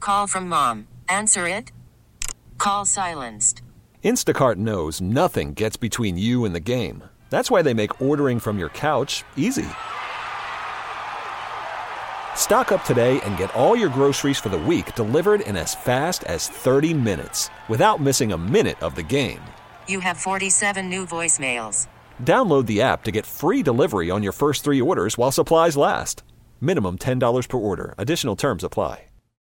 Call from mom. Answer it. Call silenced. Instacart knows nothing gets between you and the game. That's why they make ordering from your couch easy. Stock up today and get all your groceries for the week delivered in as fast as 30 minutes without missing a minute of the game. You have 47 new voicemails. Download the app to get free delivery on your first 3 orders while supplies last. Minimum $10 per order. Additional terms apply.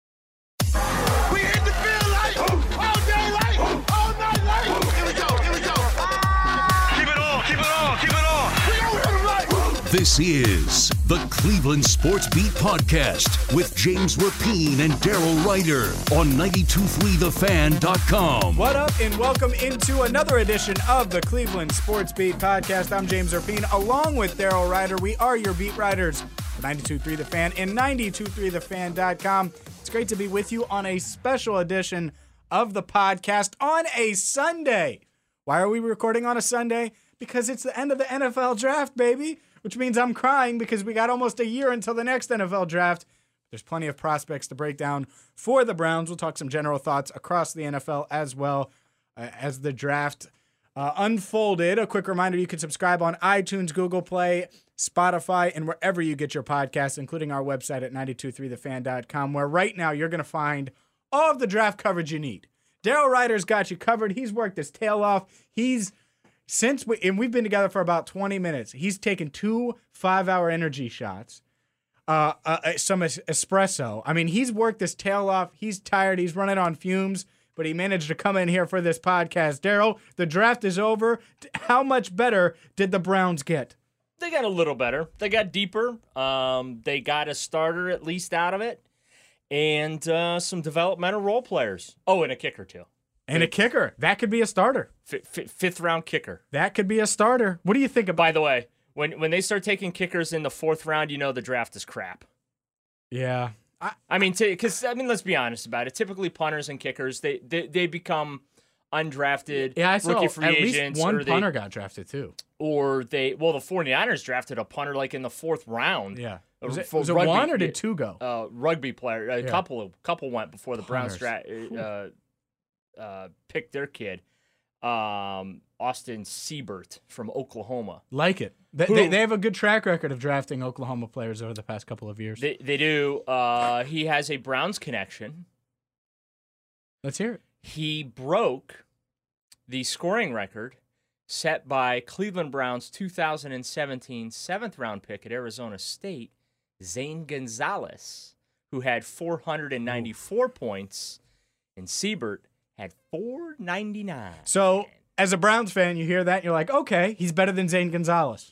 We hit the field like all day, like all night, like here we go. Keep it on. We don't hit them like. This is the Cleveland Sports Beat Podcast with James Rapine and Daryl Ryder on 92.3thefan.com. What up, and welcome into another edition of the Cleveland Sports Beat Podcast. I'm James Rapine, along with Daryl Ryder. We are your beat writers, 92.3 The Fan and 92.3thefan.com. It's great to be with you on a special edition of the podcast on a Sunday. Why are we recording on a Sunday? Because it's the end of the NFL draft, baby. Which means I'm crying because we got almost a year until the next NFL draft. There's plenty of prospects to break down for the Browns. We'll talk some general thoughts across the NFL as well as the draft unfolded. A quick reminder, you can subscribe on iTunes, Google Play, Spotify, and wherever you get your podcasts, including our website at 923thefan.com, where right now you're going to find all of the draft coverage you need. Daryl Ryder's got you covered. He's worked his tail off. We've been together for about 20 minutes. He's taken 2 5-hour energy shots, some espresso. I mean, he's worked his tail off. He's tired. He's running on fumes, but he managed to come in here for this podcast. Daryl, the draft is over. How much better did the Browns get? They got a little better. They got deeper. They got a starter at least out of it, and some developmental role players. Oh, and a kicker too. And a kicker. That could be a starter. Fifth-round kicker. That could be a starter. What do you think about? By the way, when they start taking kickers in the 4th round, you know the draft is crap. Yeah. Let's be honest about it. Typically, punters and kickers, they become undrafted rookie free agents. At least one punter got drafted, too. Or the 49ers drafted a punter like in the 4th round. Yeah. Was it one or did 2 go? Rugby player. A couple went before the Browns picked their kid, Austin Seibert from Oklahoma. Like it. They have a good track record of drafting Oklahoma players over the past couple of years. They do. He has a Browns connection. Let's hear it. He broke the scoring record set by Cleveland Browns 2017 7th-round pick at Arizona State, Zane Gonzalez, who had 494 points, and Seibert had 499. So, as a Browns fan, you hear that, and you're like, okay, he's better than Zane Gonzalez.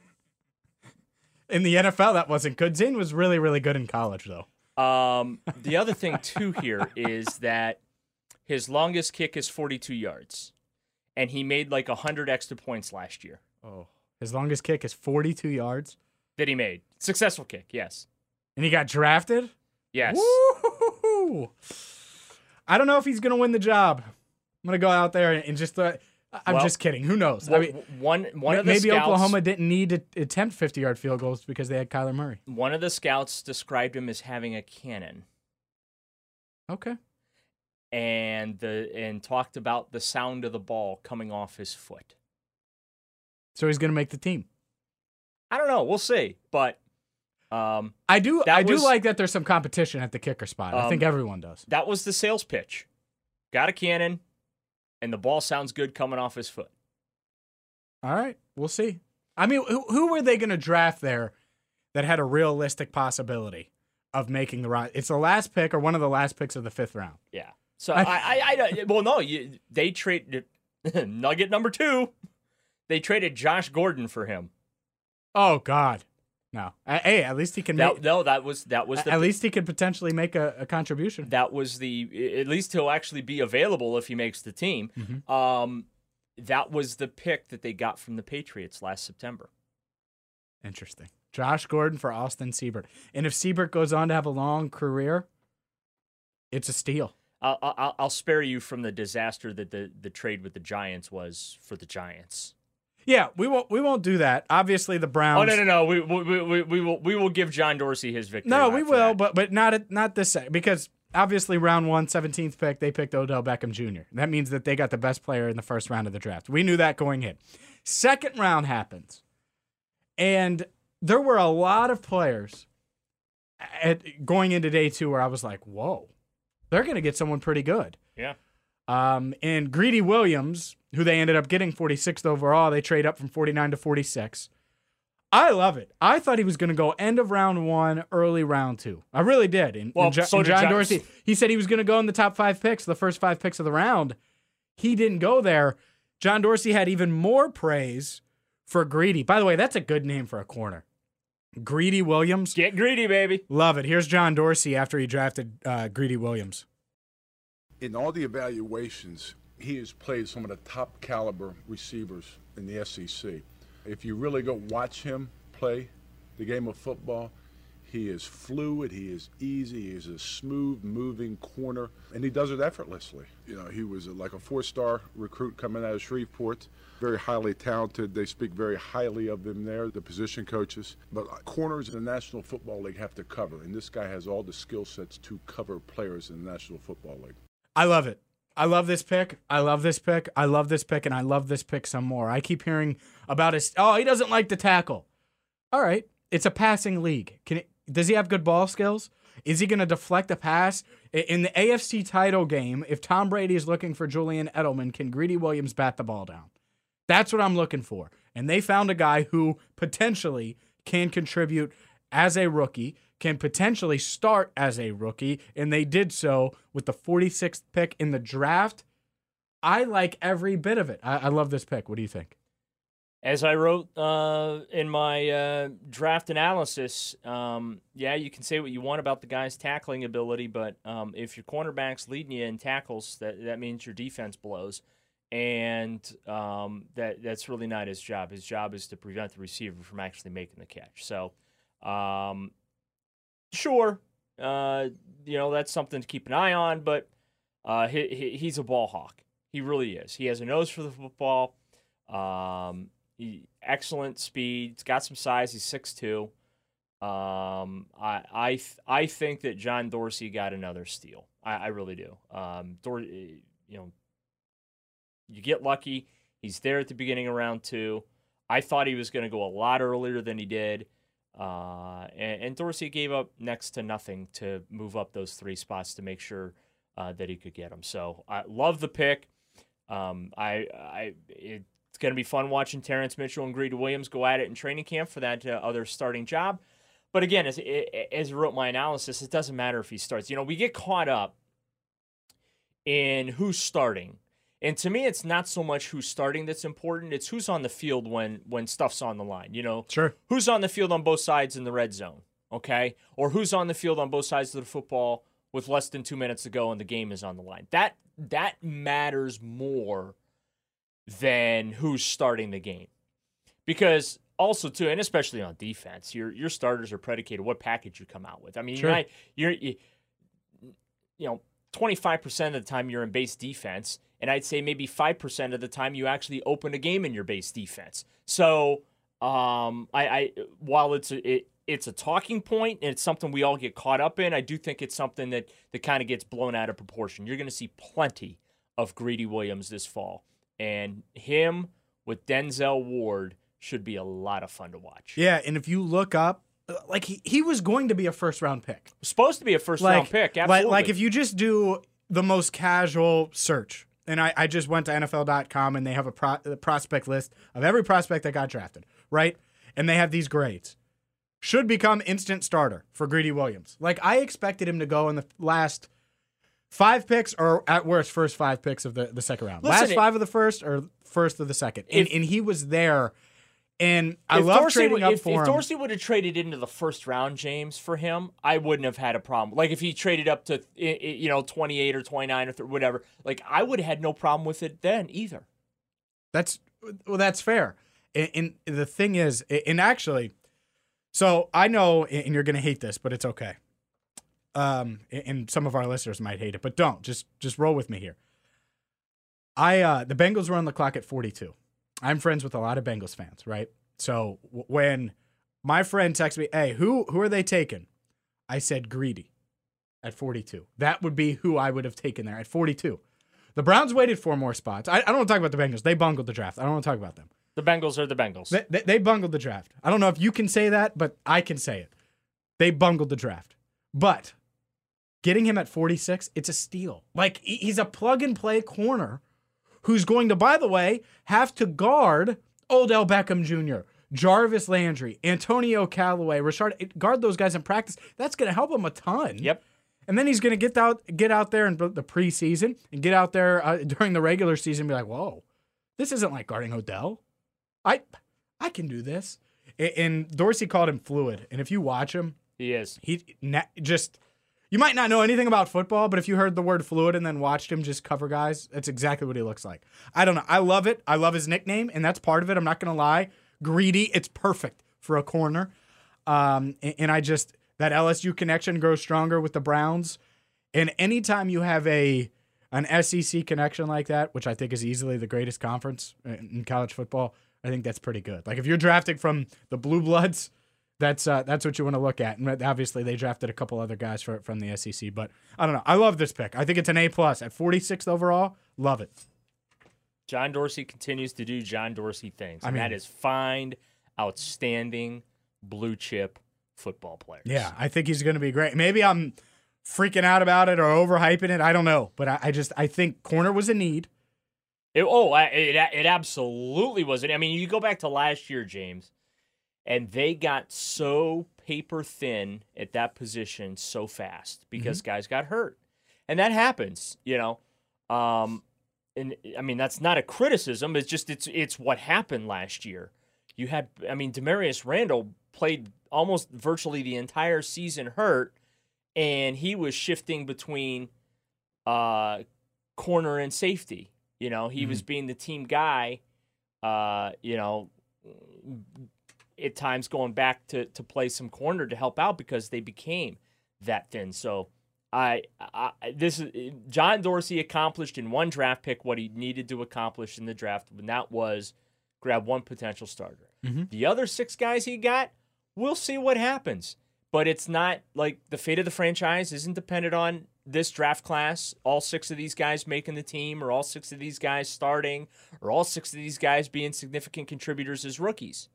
In the NFL, that wasn't good. Zane was really, really good in college, though. The other thing, too, here is that his longest kick is 42 yards, and he made like 100 extra points last year. Oh, his longest kick is 42 yards? That he made. Successful kick, yes. And he got drafted? Yes. Woo-hoo-hoo-hoo. I don't know if he's going to win the job. I'm going to go out there and just I'm just kidding. Who knows? One of the maybe scouts, Oklahoma didn't need to attempt 50-yard field goals because they had Kyler Murray. One of the scouts described him as having a cannon. Okay. And talked about the sound of the ball coming off his foot. So he's going to make the team. I don't know. We'll see. But I do like that there's some competition at the kicker spot. I think everyone does. That was the sales pitch. Got a cannon, and the ball sounds good coming off his foot. All right, we'll see. I mean, who were they going to draft there that had a realistic possibility of making the right? It's the last pick or one of the last picks of the 5th round. Yeah. So they traded Nugget number 2. They traded Josh Gordon for him. Oh God. No. Hey, at least he can make... that was at least he could potentially make a contribution. That was at least he'll actually be available if he makes the team. Mm-hmm. That was the pick that they got from the Patriots last September. Interesting. Josh Gordon for Austin Seibert. And if Seibert goes on to have a long career, it's a steal. I'll spare you from the disaster that the trade with the Giants was for the Giants. Yeah, we won't do that. Obviously, the Browns. Oh no. We will give John Dorsey his victory. No, we will, but not this because obviously round 1, 17th pick, they picked Odell Beckham Jr. That means that they got the best player in the first round of the draft. We knew that going in. Second round happens. And there were a lot of players going into day 2 where I was like, whoa, they're going to get someone pretty good. Yeah. And Greedy Williams, who they ended up getting 46th overall, they trade up from 49 to 46. I love it. I thought he was going to go end of round 1, early round 2. I really did. And So did John Dorsey, he said he was going to go in the top 5 picks, the first 5 picks of the round. He didn't go there. John Dorsey had even more praise for Greedy. By the way, that's a good name for a corner. Greedy Williams. Get greedy, baby. Love it. Here's John Dorsey after he drafted Greedy Williams. In all the evaluations, he has played some of the top caliber receivers in the SEC. If you really go watch him play the game of football, he is fluid, he is easy, he is a smooth moving corner, and he does it effortlessly. You know, he was like a 4-star recruit coming out of Shreveport, very highly talented. They speak very highly of him there, the position coaches. But corners in the National Football League have to cover, and this guy has all the skill sets to cover players in the National Football League. I love it. I love this pick. I love this pick. I love this pick, and I love this pick some more. I keep hearing about he doesn't like to tackle. All right. It's a passing league. Does he have good ball skills? Is he going to deflect a pass? In the AFC title game, if Tom Brady is looking for Julian Edelman, can Greedy Williams bat the ball down? That's what I'm looking for. And they found a guy who potentially can contribute as a rookie, can potentially start as a rookie, and they did so with the 46th pick in the draft. I like every bit of it. I love this pick. What do you think? As I wrote in my draft analysis, you can say what you want about the guy's tackling ability, but if your cornerback's leading you in tackles, that means your defense blows, and that's really not his job. His job is to prevent the receiver from actually making the catch. So, sure, that's something to keep an eye on, but he's a ball hawk. He really is. He has a nose for the football. Excellent speed. He's got some size. He's 6'2". I think that John Dorsey got another steal. I really do. You get lucky. He's there at the beginning of round 2. I thought he was going to go a lot earlier than he did. And Dorsey gave up next to nothing to move up those 3 spots to make sure that he could get him. So I love the pick. It's going to be fun watching Terrence Mitchell and Greedy Williams go at it in training camp for that other starting job. But again, as I wrote my analysis, it doesn't matter if he starts. We get caught up in who's starting. And to me, it's not so much who's starting that's important. It's who's on the field when stuff's on the line. Sure. Who's on the field on both sides in the red zone, okay? Or who's on the field on both sides of the football with less than 2 minutes to go and the game is on the line. That matters more than who's starting the game. Because also, too, and especially on defense, your starters are predicated what package you come out with. I mean, sure. you're 25% of the time you're in base defense, and I'd say maybe 5% of the time you actually open a game in your base defense. So, while it's a talking point and it's something we all get caught up in, I do think it's something that kind of gets blown out of proportion. You're going to see plenty of Greedy Williams this fall. And him with Denzel Ward should be a lot of fun to watch. Yeah, and if you look up, like he was going to be a first-round pick. Supposed to be a first-round pick, absolutely. Like if you just do the most casual search, and I just went to NFL.com and they have a prospect list of every prospect that got drafted, right? And they have these grades. Should become instant starter for Greedy Williams. Like I expected him to go in the last 5 picks, or at worst, first 5 picks of the second round. Last 5 of the first, or first of the second. And he was there. And I love trading up for him. If Dorsey would have traded into the first round, James, for him, I wouldn't have had a problem. Like if he traded up to 28 or 29 or whatever, like I would have had no problem with it then either. That's fair. And the thing is, and actually, so I know, and you're going to hate this, but it's okay. And some of our listeners might hate it, but don't. Just roll with me here. The Bengals were on the clock at 42. I'm friends with a lot of Bengals fans, right? So when my friend texted me, hey, who are they taking? I said Greedy. at 42. That would be who I would have taken there at 42. The Browns waited 4 more spots. I don't want to talk about the Bengals. They bungled the draft. I don't want to talk about them. The Bengals are the Bengals. They bungled the draft. I don't know if you can say that, but I can say it. They bungled the draft. But getting him at 46, it's a steal. Like, he's a plug-and-play corner who's going to, by the way, have to guard Odell Beckham Jr., Jarvis Landry, Antonio Callaway, guard those guys in practice. That's going to help him a ton. Yep. And then he's going to get out there in the preseason and get out there during the regular season and be like, whoa, this isn't like guarding Odell. I can do this. And Dorsey called him fluid. And if you watch him, He is. You might not know anything about football, but if you heard the word fluid and then watched him just cover guys, that's exactly what he looks like. I don't know. I love it. I love his nickname, and that's part of it. I'm not going to lie. Greedy. It's perfect for a corner. And that LSU connection grows stronger with the Browns. And anytime you have an SEC connection like that, which I think is easily the greatest conference in college football, I think that's pretty good. Like, if you're drafting from the Blue Bloods, that's what you want to look at. And obviously they drafted a couple other guys from the SEC. But I don't know. I love this pick. I think it's an A+ at 46th overall. Love it. John Dorsey continues to do John Dorsey things. And that is find outstanding blue chip football players. Yeah, I think he's going to be great. Maybe I'm freaking out about it or overhyping it. I don't know. But I think corner was a need. It absolutely wasn't. I mean, you go back to last year, James, and they got so paper thin at that position so fast because guys got hurt. And that happens, and I mean, that's not a criticism. It's just, it's what happened last year. Demarius Randall played almost virtually the entire season hurt, and he was shifting between corner and safety. He was being the team guy, at times going back to play some corner to help out because they became that thin. So John Dorsey accomplished in one draft pick what he needed to accomplish in the draft, and that was grab one potential starter. The other 6 guys he got, we'll see what happens. But it's not like the fate of the franchise isn't dependent on this draft class, all 6 of these guys making the team, or all 6 of these guys starting, or all 6 of these guys being significant contributors as rookies.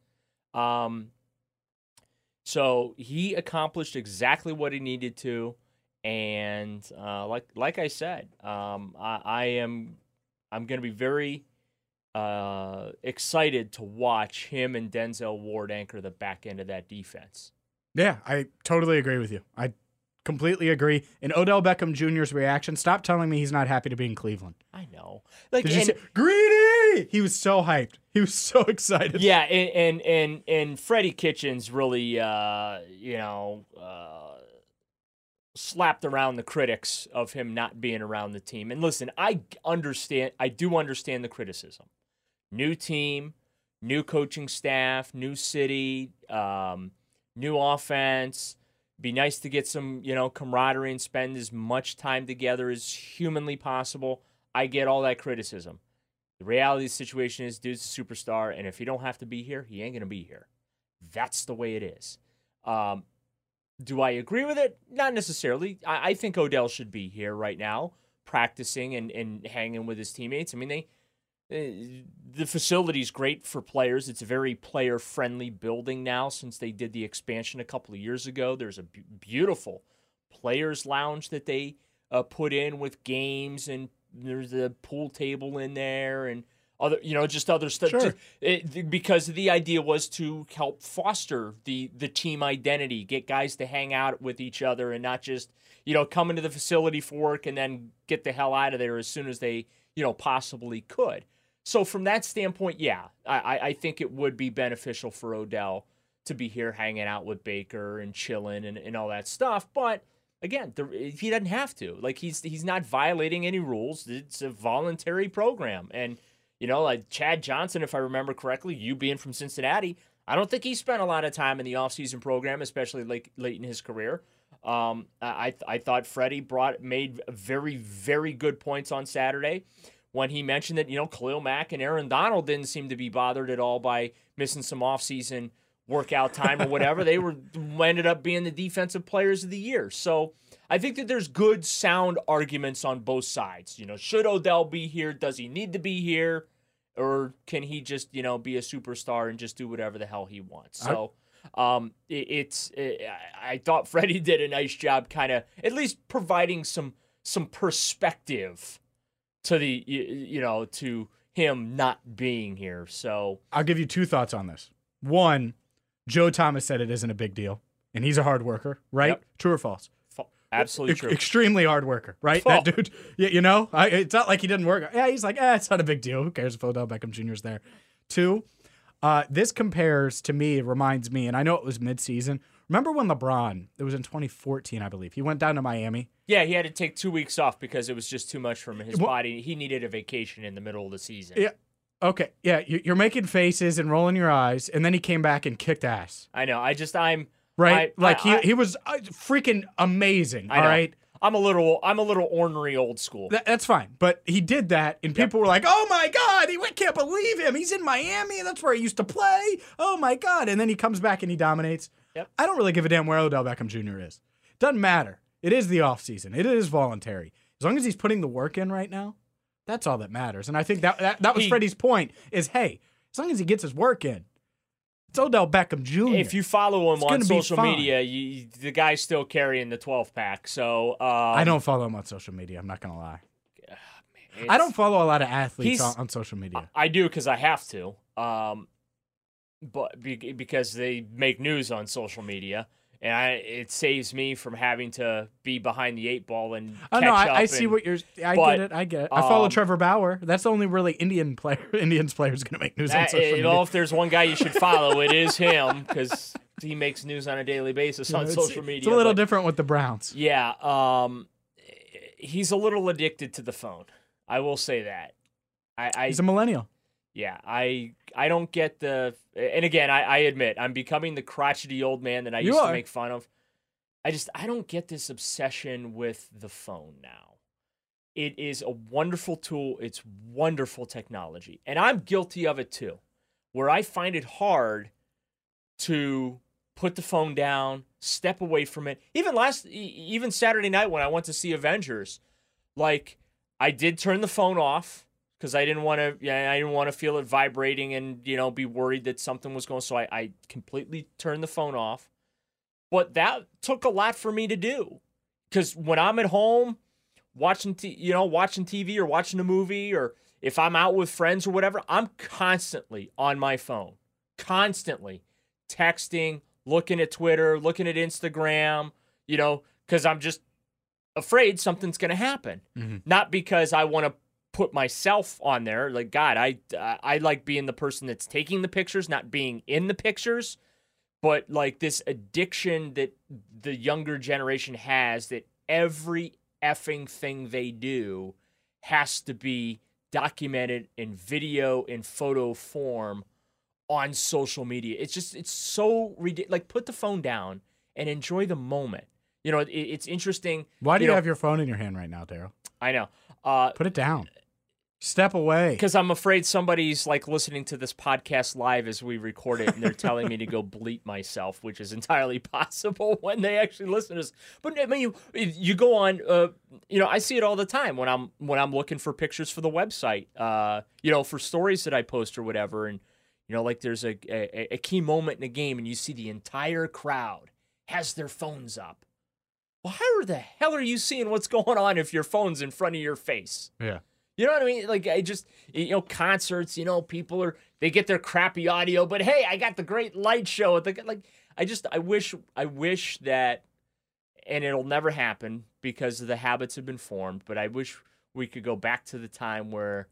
So he accomplished exactly what he needed to, and like I said, I'm going to be very excited to watch him and Denzel Ward anchor the back end of that defense. Yeah, I totally agree with you. I completely agree. And Odell Beckham Jr.'s reaction, stop telling me he's not happy to be in Cleveland. I know. Did you say, greedy? He was so hyped. He was so excited. Yeah, and Freddie Kitchens really, slapped around the critics of him not being around the team. And listen, I do understand the criticism. New team, new coaching staff, new city, new offense. Be nice to get some, camaraderie and spend as much time together as humanly possible. I get all that criticism. The reality of the situation is, dude's a superstar, and if he don't have to be here, he ain't going to be here. That's the way it is. Do I agree with it? Not necessarily. I think Odell should be here right now, practicing and hanging with his teammates. I mean, the facility's great for players. It's a very player-friendly building now since they did the expansion a couple of years ago. There's a beautiful players' lounge that they put in with games, and there's a pool table in there and other, just other stuff. Sure. Because the idea was to help foster the team identity, get guys to hang out with each other and not just, come into the facility for work and then get the hell out of there as soon as they, possibly could. So from that standpoint, yeah, I think it would be beneficial for Odell to be here hanging out with Baker and chilling and all that stuff. But again, he doesn't have to. Like, he's not violating any rules. It's a voluntary program. And, like Chad Johnson, if I remember correctly, you being from Cincinnati, I don't think he spent a lot of time in the offseason program, especially late in his career. I thought Freddie made very, very good points on Saturday when he mentioned that, Khalil Mack and Aaron Donald didn't seem to be bothered at all by missing some offseason workout time or whatever, they ended up being the defensive players of the year. So I think that there's good, sound arguments on both sides. Should Odell be here? Does he need to be here? Or can he just, be a superstar and just do whatever the hell he wants? So I thought Freddie did a nice job kind of at least providing some perspective to to him not being here. So I'll give you two thoughts on this. One, Joe Thomas said it isn't a big deal, and he's a hard worker, right? Yep. True or false? Absolutely true. Extremely hard worker, right? Oh. That dude, it's not like he didn't work. Yeah, he's like, it's not a big deal. Who cares if Odell Beckham Jr. is there? Two, this compares to me, it reminds me, and I know it was midseason. Remember when LeBron, it was in 2014, I believe, he went down to Miami? Yeah, he had to take 2 weeks off because it was just too much for his body. He needed a vacation in the middle of the season. Yeah. Okay. Yeah, you're making faces and rolling your eyes, and then he came back and kicked ass. I know. Right? He was freaking amazing, all right? I'm a little ornery old school. That's fine. But he did that, and people were like, oh, my God, we can't believe him. He's in Miami. That's where he used to play. Oh, my God. And then he comes back and he dominates. Yep. I don't really give a damn where Odell Beckham Jr. is. Doesn't matter. It is the offseason. It is voluntary. As long as he's putting the work in right now, that's all that matters. And I think that was Freddie's point is, hey, as long as he gets his work in, it's Odell Beckham Jr. If you follow him on social media, the guy's still carrying the 12-pack. So I don't follow him on social media. I'm not going to lie. I don't follow a lot of athletes on social media. I do because I have to, but because they make news on social media. And it saves me from having to be behind the 8 ball and catch up. I see what you're. I get it. I follow Trevor Bauer. That's the only really Indians player who's going to make news on social media. If there's one guy you should follow, it is him because he makes news on a daily basis on social media. It's a little different with the Browns. Yeah, he's a little addicted to the phone. I will say that. He's a millennial. Yeah, I don't get the... And again, I admit, I'm becoming the crotchety old man that I used to make fun of. I don't get this obsession with the phone now. It is a wonderful tool. It's wonderful technology. And I'm guilty of it too, where I find it hard to put the phone down, step away from it. Even Saturday night when I went to see Avengers, I did turn the phone off, because I didn't want to feel it vibrating and be worried that something was going. So I completely turned the phone off. But that took a lot for me to do, because when I'm at home watching TV or watching a movie, or if I'm out with friends or whatever, I'm constantly on my phone, constantly texting, looking at Twitter, looking at Instagram, because I'm just afraid something's going to happen. Mm-hmm. Not because I want to put myself on there. God, I like being the person that's taking the pictures, not being in the pictures. But this addiction that the younger generation has, that every effing thing they do has to be documented in video, in photo form on social media. It's so ridiculous. Put the phone down and enjoy the moment. It's interesting. Why do you have your phone in your hand right now, Daryl? I know. Put it down. Step away. Because I'm afraid somebody's listening to this podcast live as we record it, and they're telling me to go bleep myself, which is entirely possible when they actually listen to this. But I mean, you go on. I see it all the time when I'm looking for pictures for the website. For stories that I post or whatever, and there's a key moment in a game, and you see the entire crowd has their phones up. Well, how the hell are you seeing what's going on if your phone's in front of your face? Yeah. You know what I mean? Concerts, people they get their crappy audio, but hey, I got the great light show. I wish that, and it'll never happen because the habits have been formed, but I wish we could go back to the time where,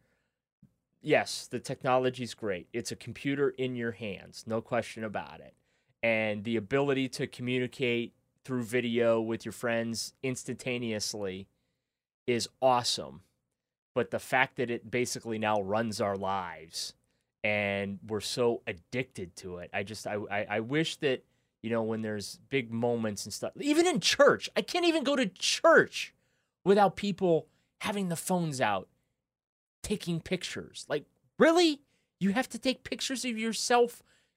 yes, the technology's great. It's a computer in your hands, no question about it. And the ability to communicate through video with your friends instantaneously is awesome. But the fact that it basically now runs our lives and we're so addicted to it, I wish that, when there's big moments and stuff, even in church, I can't even go to church without people having the phones out, taking pictures. Really? You have to take pictures of yourself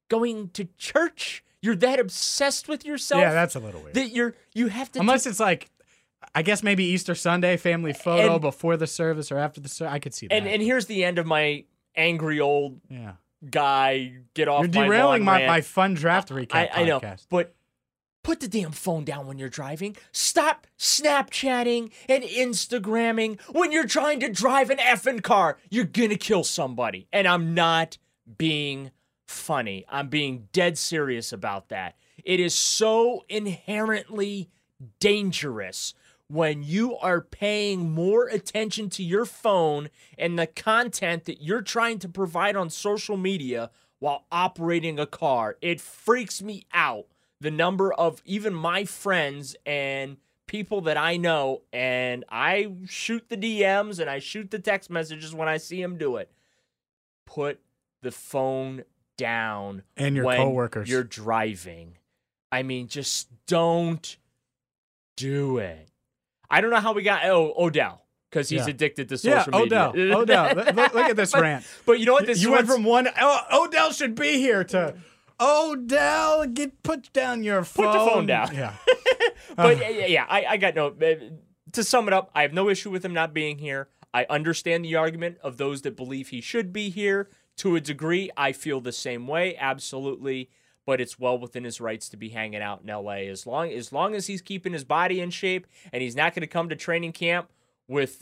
going to church. You're that obsessed with yourself. Yeah, that's a little weird. That you have to. Unless it's like, I guess maybe Easter Sunday family photo And- before the service or after the service. I could see that. And here's the end of my angry old yeah. guy get off. You're my derailing lawn rant. my fun draft recap I know, podcast. but put the damn phone down when you're driving. Stop Snapchatting and Instagramming when you're trying to drive an effing car. You're gonna kill somebody. And I'm not being funny. I'm being dead serious about that. It is so inherently dangerous when you are paying more attention to your phone and the content that you're trying to provide on social media while operating a car. It freaks me out. The number of even my friends and people that I know, and I shoot the DMs and I shoot the text messages when I see them do it. Put the phone down And your when coworkers. you're driving. I mean, just don't do it. I don't know how we got Odell because he's Yeah. addicted to Yeah, social media. Odell. Look at this rant. But you know what? This You is went what's- from one, Odell should be here, to, Odell, put down your phone. Put the phone down. Yeah. But yeah, I got no. To sum it up, I have no issue with him not being here. I understand the argument of those that believe he should be here to a degree. I feel the same way, absolutely. But it's well within his rights to be hanging out in LA as long as he's keeping his body in shape and he's not going to come to training camp with.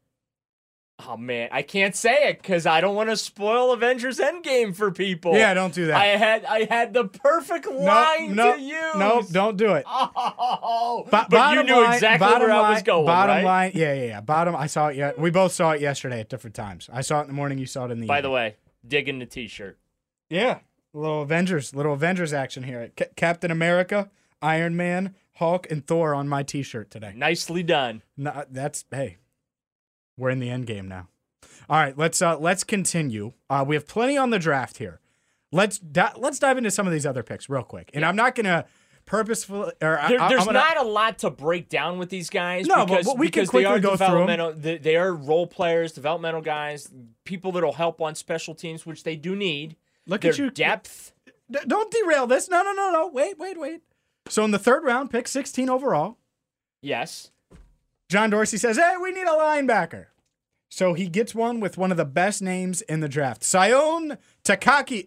Oh man, I can't say it because I don't want to spoil Avengers Endgame for people. Yeah, don't do that. I had the perfect line to use. No, don't do it. Oh, But you knew exactly where I was going, Bottom right? line, yeah. Bottom, I saw it. Yeah, we both saw it yesterday at different times. I saw it in the morning. You saw it in the. By the evening. way, digging the T-shirt. Yeah, little Avengers action here. Captain America, Iron Man, Hulk, and Thor on my T-shirt today. Nicely done. No, hey, we're in the end game now. All right, let's continue. We have plenty on the draft here. Let's dive into some of these other picks real quick. And I'm not gonna purposefully. There's not a lot to break down with these guys. No, because, but we can because they quickly are go through 'em. developmental. They are role players, developmental guys, people that'll help on special teams, which they do need. Look Their at you. depth. Don't derail this. No. Wait. So in the third round, pick 16 overall, Yes. John Dorsey says, "Hey, we need a linebacker." So he gets one with one of the best names in the draft, Sion Taki.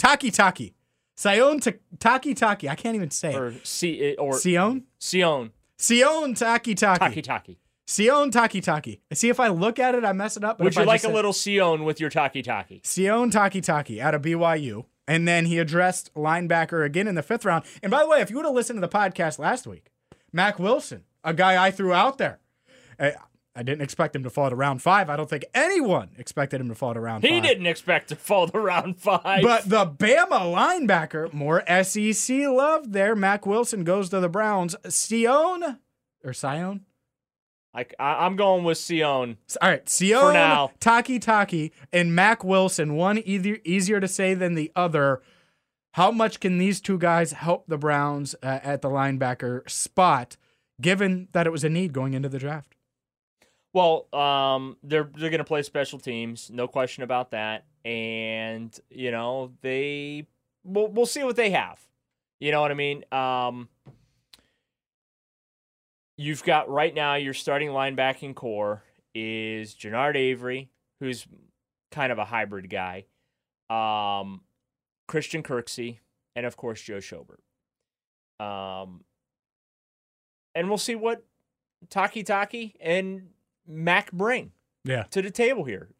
Sion Taki. I can't even say it. Or Sion Taki. Taki. Sion Taki. See, if I look at it, I mess it up. But Would if you I like just a say- little Sion with your Taki? Sion Taki out of BYU. And then he addressed linebacker again in the 5th round. And by the way, if you would have listened to the podcast last week, Mac Wilson, a guy I threw out there. I didn't expect him to fall to round 5. I don't think anyone expected him to fall to round 5. He didn't expect to fall to round 5. But the Bama linebacker, more SEC love there. Mac Wilson goes to the Browns. Sion? I'm going with Sion. All right, Sion, For now. Taki, and Mac Wilson, one easier to say than the other. How much can these two guys help the Browns at the linebacker spot, given that it was a need going into the draft? Well, they're going to play special teams, no question about that. And we'll see what they have. You know what I mean? You've got right now your starting linebacking core is Jannard Avery, who's kind of a hybrid guy, Christian Kirksey, and of course Joe Schobert. And we'll see what Taki and Mac bring to the table here.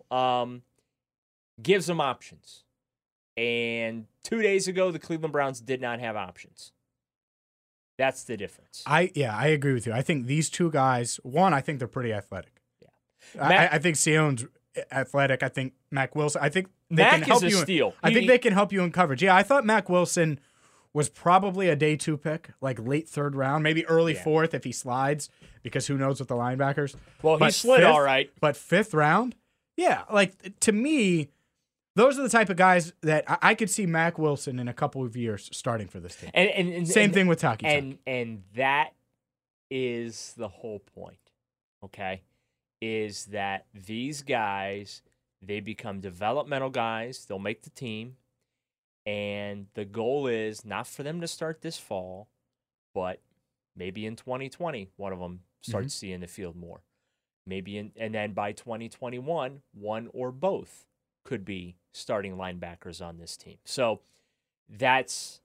Gives them options. And 2 days ago, the Cleveland Browns did not have options. That's the difference. I agree with you. I think these two guys, I think they're pretty athletic. Yeah. I think Sion's athletic. I think Mac Wilson. I think they Mac can help is a you. steal. I think they can help you in coverage. Yeah, I thought Mac Wilson was probably a day 2 pick, like late 3rd round, maybe early 4th if he slides, because who knows with the linebackers. Well, he But slid 5th all right. But 5th round, yeah, like to me, those are the type of guys that I could see Mac Wilson in a couple of years starting for this team. And Same thing with Taki. And that is the whole point, okay? Is that these guys, they become developmental guys. They'll make the team. And the goal is not for them to start this fall, but maybe in 2020, one of them starts seeing the field more. And then by 2021, one or both could be starting linebackers on this team. So that's,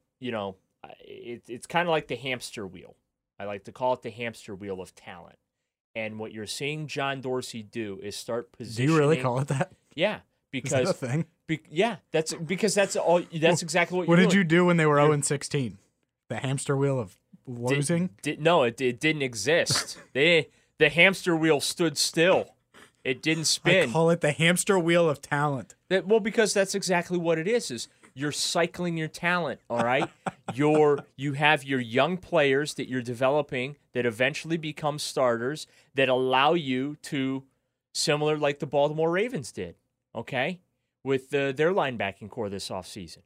it's kind of like the hamster wheel. I like to call it the hamster wheel of talent. And what you're seeing John Dorsey do is start positioning. Do you really call it that? Yeah, because is that a thing? That's all. That's exactly what. What you're did doing. you do when they were 0-16? The hamster wheel of losing? No, it didn't exist. The hamster wheel stood still. It didn't spin. I call it the hamster wheel of talent. Because that's exactly what it is. Is you're cycling your talent, all right? You have your young players that you're developing that eventually become starters that allow you to, similar like the Baltimore Ravens did, okay, with their linebacking core this offseason.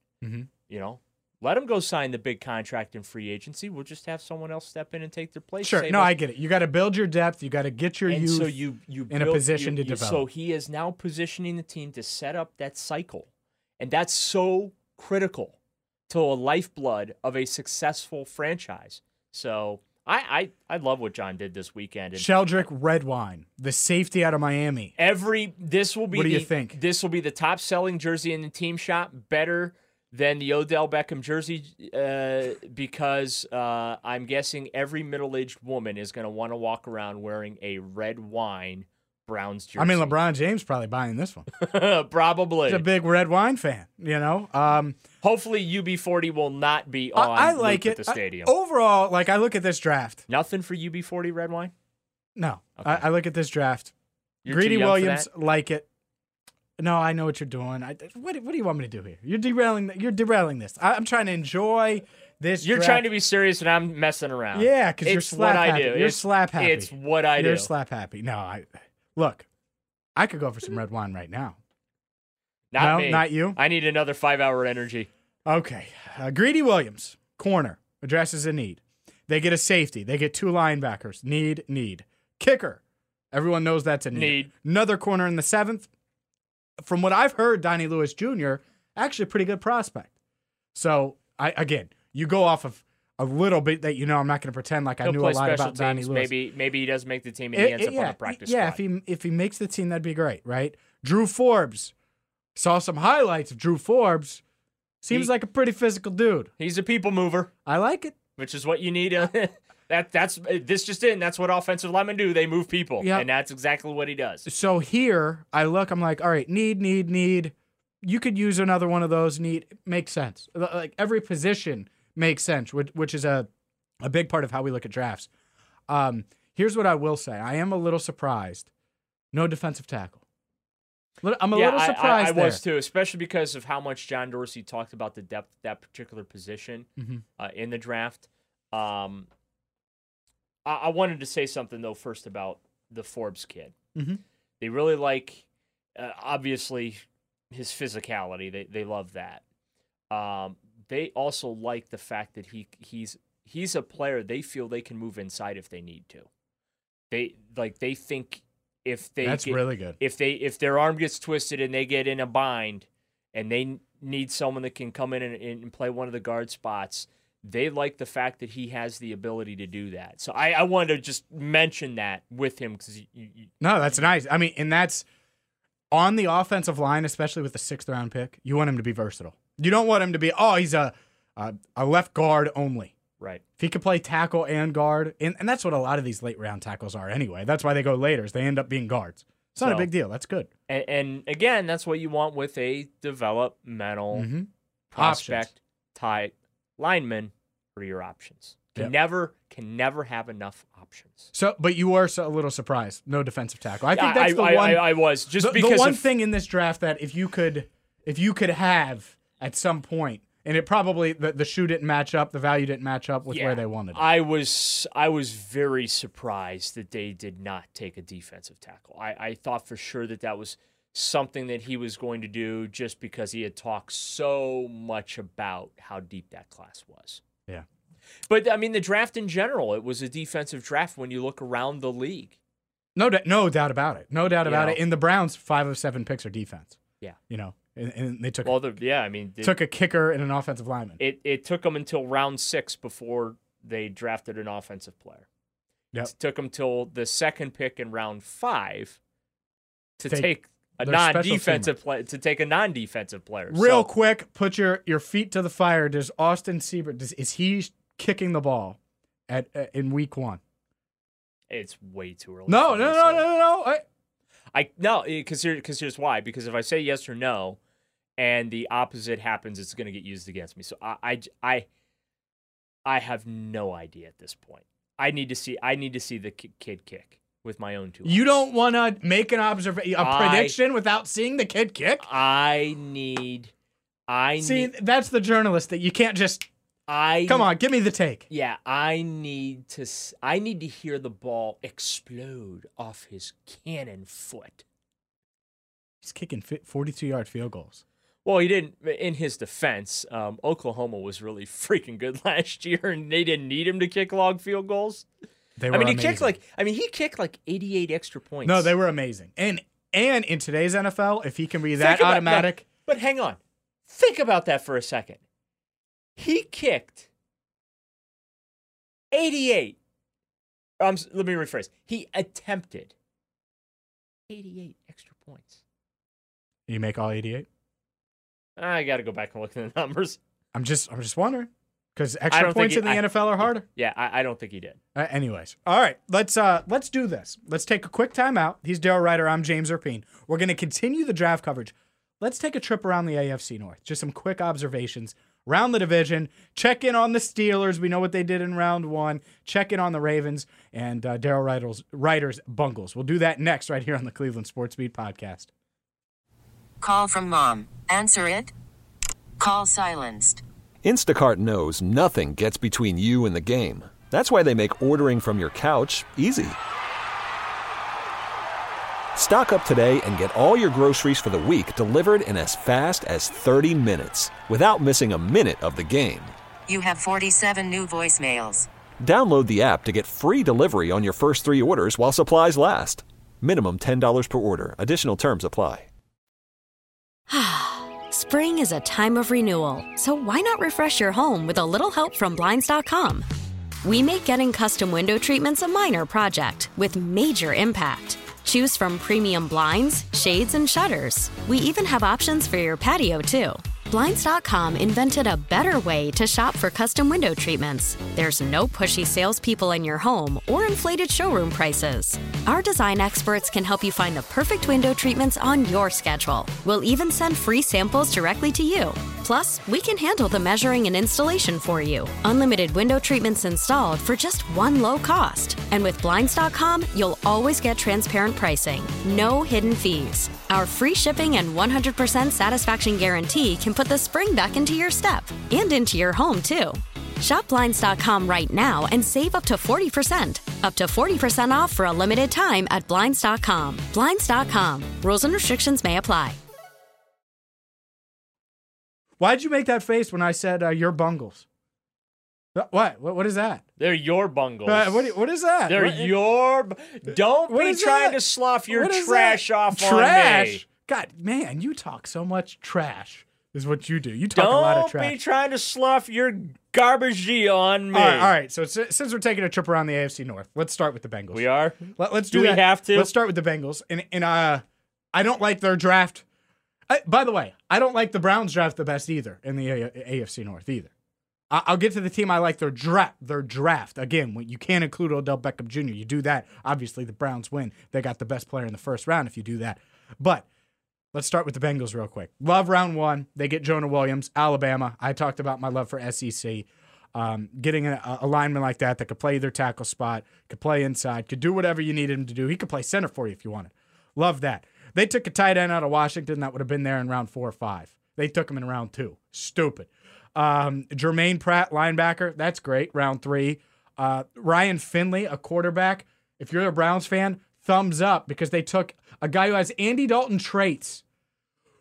Let them go sign the big contract in free agency. We'll just have someone else step in and take their place. Sure. No, I get it. You got to build your depth. You got to get your youth so you in a position to develop. So he is now positioning the team to set up that cycle. And that's so critical to a lifeblood of a successful franchise. So I love what John did this weekend. And Sheldrick Redwine, the safety out of Miami. What do you think? This will be the top selling jersey in the team shop, better than the Odell Beckham jersey, because I'm guessing every middle-aged woman is going to want to walk around wearing a red wine Browns jersey. I mean, LeBron James probably buying this one. Probably. He's a big red wine fan, Hopefully UB40 will not be on I like at it. the stadium. Overall, I look at this draft. Nothing for UB40 red wine? No. Okay. I look at this draft. You're Greedy too young for Williams, that? like it. No, I know what you're doing. What do you want me to do here? You're derailing this. I'm trying to enjoy this. You're trying to be serious, and I'm messing around. Yeah, because you're It's slap what I happy. do. You're slap happy. It's what I do. You're slap happy. No, look. I could go for some red wine right now. Not No, me. not you? I need another 5-hour energy. Okay. Greedy Williams, corner, addresses a need. They get a safety. They get 2 linebackers. Need. Kicker. Everyone knows that's a need. Another corner in the 7th. From what I've heard, Donnie Lewis Jr., actually a pretty good prospect. So, you go off of a little bit that I'm not going to pretend like I knew a lot about Donnie Lewis. Maybe he does make the team and he ends up on the practice squad. Yeah, if he makes the team, that'd be great, right? Drew Forbes. Saw some highlights of Drew Forbes. Seems like a pretty physical dude. He's a people mover. I like it. Which is what you need. This just in. That's what offensive linemen do. They move people. Yep. And that's exactly what he does. So here, I'm like, all right, need. You could use another one of those. Need makes sense. Like every position makes sense, which is a big part of how we look at drafts. Here's what I will say. I am a little surprised. No defensive tackle. I'm a little surprised I was too, especially because of how much John Dorsey talked about the depth of that particular position in the draft. I wanted to say something, though, first about the Forbes kid. Mm-hmm. They really like, obviously, his physicality. They love that. They also like the fact that he's a player they feel they can move inside if they need to. They think really good. If their arm gets twisted and they get in a bind and they need someone that can come in and play one of the guard spots, they like the fact that he has the ability to do that. So I wanted to just mention that with him because no, that's nice. I mean, and that's on the offensive line, especially with the 6th round pick. You want him to be versatile. You don't want him to be he's a left guard only. Right. If he could play tackle and guard, and that's what a lot of these late round tackles are anyway. That's why they go later. They end up being guards. It's not a big deal. That's good. And again, that's what you want with a developmental prospect type lineman for your options. Can never have enough options. So, but you were a little surprised. No defensive tackle. I think that's the one. I was just because the one thing in this draft that if you could have at some point. And it probably the shoe didn't match up, the value didn't match up with where they wanted it. I was very surprised that they did not take a defensive tackle. I thought for sure that was something that he was going to do just because he had talked so much about how deep that class was. Yeah. But I mean the draft in general, it was a defensive draft when you look around the league. No doubt about it. No doubt about it. In the Browns, 5 of 7 picks are defense. Yeah. and they took took a kicker and an offensive lineman. It took them until round 6 before they drafted an offensive player. Yep. It took them till the second pick in round 5 to take a their non-defensive player. To take a non-defensive player. Real quick, put your feet to the fire. Does Austin Seibert is he kicking the ball in week 1? It's way too early. No. No, because here's why. Because if I say yes or no, and the opposite happens, it's going to get used against me. So I have no idea at this point. I need to see the kid kick with my own 2 eyes. You don't want to make a prediction without seeing the kid kick? See, that's the journalist that you can't just. Come on, give me the take. Yeah, I need to hear the ball explode off his cannon foot. He's kicking 42-yard field goals. Well, he didn't. In his defense, Oklahoma was really freaking good last year, and they didn't need him to kick long field goals. They were amazing. He kicked like 88 extra points. No, they were amazing. And in today's NFL, if he can be that automatic. But hang on. Think about that for a second. He kicked 88. Let me rephrase. He attempted 88 extra points. You make all 88? I got to go back and look at the numbers. I'm just wondering because extra points in the NFL are harder. Yeah, I don't think he did. Anyways, all right, let's do this. Let's take a quick timeout. He's Daryl Ryder. I'm James Erpine. We're going to continue the draft coverage. Let's take a trip around the AFC North. Just some quick observations around the division. Check in on the Steelers. We know what they did in round 1. Check in on the Ravens and Daryl Ryder's Bungles. We'll do that next right here on the Cleveland Sports Beat podcast. Call from mom. Answer it. Call silenced. Instacart knows nothing gets between you and the game. That's why they make ordering from your couch easy. Stock up today and get all your groceries for the week delivered in as fast as 30 minutes without missing a minute of the game. You have 47 new voicemails. Download the app to get free delivery on your first 3 orders while supplies last. Minimum $10 per order. Additional terms apply. Spring is a time of renewal, so why not refresh your home with a little help from Blinds.com? We make getting custom window treatments a minor project with major impact. Choose from premium blinds, shades, and shutters. We even have options for your patio, too. Blinds.com invented a better way to shop for custom window treatments. There's no pushy salespeople in your home or inflated showroom prices. Our design experts can help you find the perfect window treatments on your schedule. We'll even send free samples directly to you. Plus, we can handle the measuring and installation for you. Unlimited window treatments installed for just one low cost. And with Blinds.com, you'll always get transparent pricing. No hidden fees. Our free shipping and 100% satisfaction guarantee can put the spring back into your step and into your home, too. Shop Blinds.com right now and save up to 40%. Up to 40% off for a limited time at Blinds.com. Blinds.com. Rules and restrictions may apply. Why'd you make that face when I said your Bungles? What is that? They're your Bungles. What is that? They're your. Don't be trying to slough your trash off on me. God, man, you talk so much trash. Is what you do. You talk a lot of trash. Don't be trying to slough your garbage on me. All right. So since we're taking a trip around the AFC North, let's start with the Bengals. We are. Let's do. We have to. Let's start with the Bengals. And I don't like their draft. By the way, I don't like the Browns draft the best either in the AFC North either. I'll get to the team I like their draft. Again, when you can't include Odell Beckham Jr. You do that, obviously the Browns win. They got the best player in the first round if you do that. But let's start with the Bengals real quick. Love round 1. They get Jonah Williams, Alabama. I talked about my love for SEC. Getting a lineman like that could play either tackle spot, could play inside, could do whatever you needed him to do. He could play center for you if you wanted. Love that. They took a tight end out of Washington that would have been there in round 4 or 5. They took him in round 2. Stupid. Jermaine Pratt, linebacker. That's great. Round 3. Ryan Finley, a quarterback. If you're a Browns fan, thumbs up because they took a guy who has Andy Dalton traits.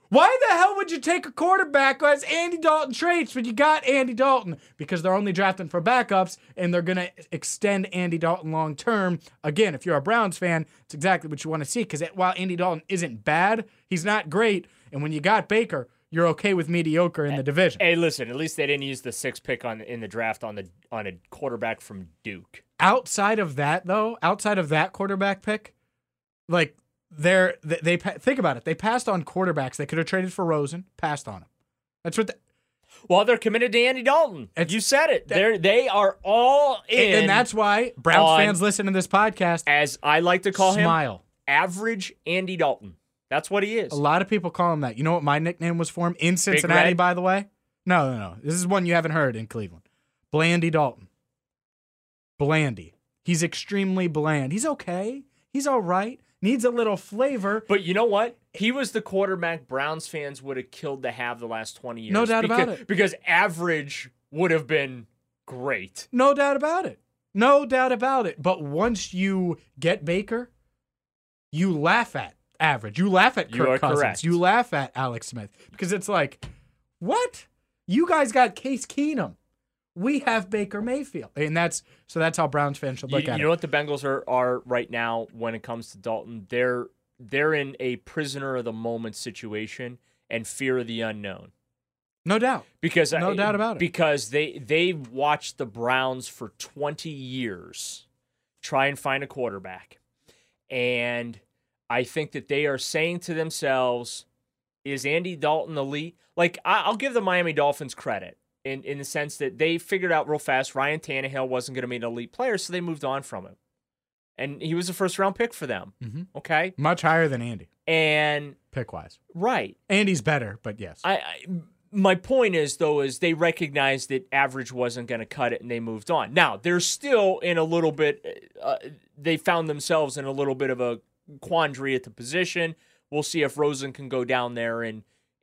Why the hell would you take a quarterback who has Andy Dalton traits when you got Andy Dalton? Because they're only drafting for backups, and they're going to extend Andy Dalton long term. Again, if you're a Browns fan, it's exactly what you want to see, because while Andy Dalton isn't bad, he's not great. And when you got Baker, you're okay with mediocre in the division. Hey, listen, at least they didn't use the 6th pick in the draft on a quarterback from Duke. Outside of that quarterback pick, like, they think about it. They passed on quarterbacks. They could have traded for Rosen, passed on him. That's what. Well, they're committed to Andy Dalton. You said it. They are all in. And that's why Browns fans listen to this podcast. As I like to call him, average Andy Dalton. That's what he is. A lot of people call him that. You know what my nickname was for him in Cincinnati, by the way? No. This is one you haven't heard in Cleveland. Blandy Dalton. Blandy. He's extremely bland. He's okay. He's all right. Needs a little flavor. But you know what? He was the quarterback Browns fans would have killed to have the last 20 years. No doubt about it. Because average would have been great. No doubt about it. No doubt about it. But once you get Baker, you laugh at average. You laugh at Kirk Cousins. Correct. You laugh at Alex Smith. Because it's like, what? You guys got Case Keenum. We have Baker Mayfield. And that's how Browns fans should look at it. You know what the Bengals are right now when it comes to Dalton? They're in a prisoner of the moment situation and fear of the unknown. No doubt. No doubt about it. Because they've watched the Browns for 20 years try and find a quarterback. And I think that they are saying to themselves, is Andy Dalton elite? Like, I'll give the Miami Dolphins credit. In the sense that they figured out real fast Ryan Tannehill wasn't going to be an elite player, so they moved on from him. And he was a first-round pick for them, okay? Much higher than Andy. And pick-wise. Right. Andy's better, but yes. My point is they recognized that average wasn't going to cut it, and they moved on. Now, they're still in a little bit they found themselves in a little bit of a quandary at the position. We'll see if Rosen can go down there and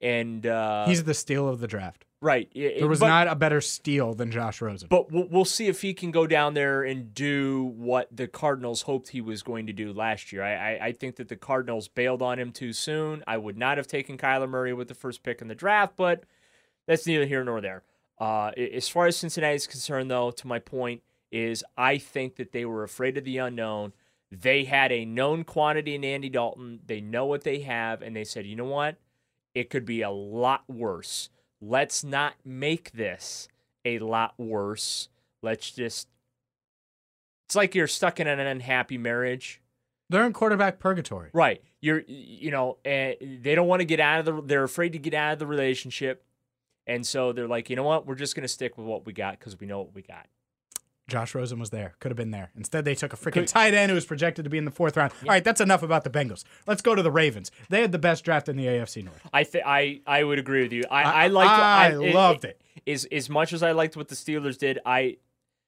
he's the steal of the draft. Right. There was not a better steal than Josh Rosen. But we'll see if he can go down there and do what the Cardinals hoped he was going to do last year. I think that the Cardinals bailed on him too soon. I would not have taken Kyler Murray with the first pick in the draft, but that's neither here nor there. As far as Cincinnati is concerned, though, to my point, is I think that they were afraid of the unknown. They had a known quantity in Andy Dalton. They know what they have, and they said, you know what? It could be a lot worse. Let's not make this a lot worse. It's like you're stuck in an unhappy marriage. They're in quarterback purgatory. Right. They don't want to get out of they're afraid to get out of the relationship. And so they're like, you know what? We're just going to stick with what we got because we know what we got. Josh Rosen was there. Could have been there. Instead, they took a freaking tight end who was projected to be in the 4th round. Yeah. All right, that's enough about the Bengals. Let's go to the Ravens. They had the best draft in the AFC North. I would agree with you. I loved it. As much as I liked what the Steelers did, I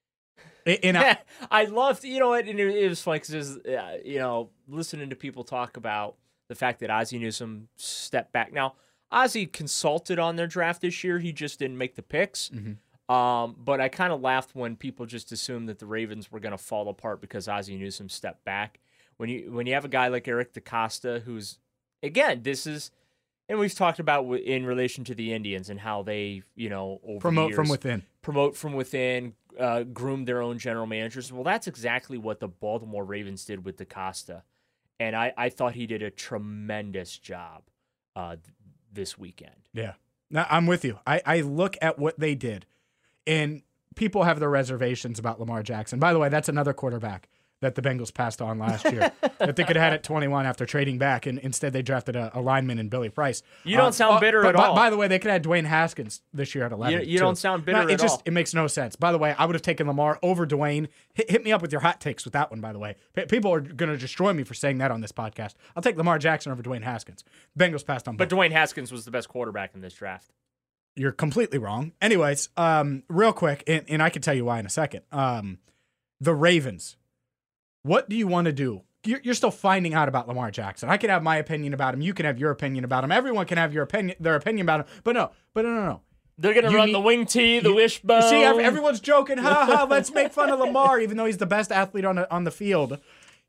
loved, and it was funny because, listening to people talk about the fact that Ozzie Newsome stepped back. Now, Ozzie consulted on their draft this year. He just didn't make the picks. Mm-hmm. But I kind of laughed when people just assumed that the Ravens were going to fall apart because Ozzie Newsome stepped back. When you have a guy like Eric DeCosta, who's, again, and we've talked about in relation to the Indians and how they, over promote the years, from within, groom their own general managers. Well, that's exactly what the Baltimore Ravens did with DeCosta. And I thought he did a tremendous job this weekend. Yeah. Now, I'm with you. I look at what they did. And people have their reservations about Lamar Jackson. By the way, that's another quarterback that the Bengals passed on last year that they could have had at 21 after trading back, and instead they drafted a lineman in Billy Price. You don't sound bitter at all. By the way, they could have had Dwayne Haskins this year at 11. You don't sound bitter at all. It makes no sense. By the way, I would have taken Lamar over Dwayne. Hit me up with your hot takes with that one, by the way. People are going to destroy me for saying that on this podcast. I'll take Lamar Jackson over Dwayne Haskins. Bengals passed on both. But Dwayne Haskins was the best quarterback in this draft. You're completely wrong. Anyways, real quick, and I can tell you why in a second. The Ravens, what do you want to do? You're still finding out about Lamar Jackson. I can have my opinion about him. You can have your opinion about him. Everyone can have their opinion about him. But no. They're going to run the wing tee, the wishbone. See, everyone's joking. Ha ha, let's make fun of Lamar, even though he's the best athlete on the field.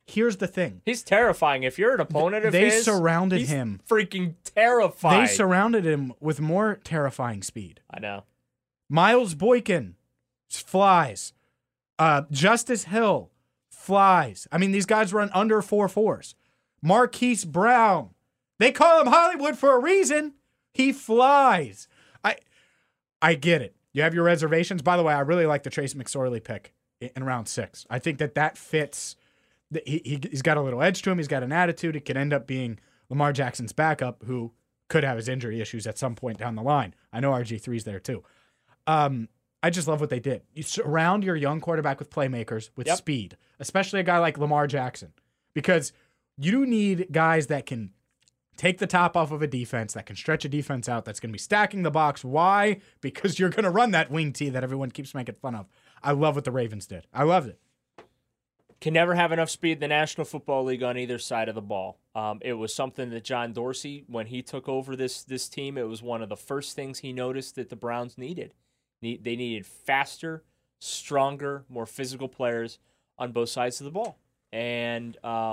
here's the thing. He's terrifying. If you're an opponent of They his, surrounded he's him. freaking terrifying. They surrounded him with more terrifying speed. I know. Miles Boykin flies. Justice Hill flies. I mean, these guys run under 4.4s. Marquise Brown. They call him Hollywood for a reason. He flies. I get it. You have your reservations. By the way, I really like the Trace McSorley pick in round 6. I think that fits. He's got a little edge to him. He's got an attitude. It could end up being Lamar Jackson's backup, who could have his injury issues at some point down the line. I know RG3's there too. I just love what they did. You surround your young quarterback with playmakers, with speed, especially a guy like Lamar Jackson, because you need guys that can take the top off of a defense, that can stretch a defense out, that's going to be stacking the box. Why? Because you're going to run that wing tee that everyone keeps making fun of. I love what the Ravens did. I loved it. Can never have enough speed in the National Football League on either side of the ball. It was something that John Dorsey, when he took over this team, it was one of the first things he noticed that the Browns needed. They needed faster, stronger, more physical players on both sides of the ball. And,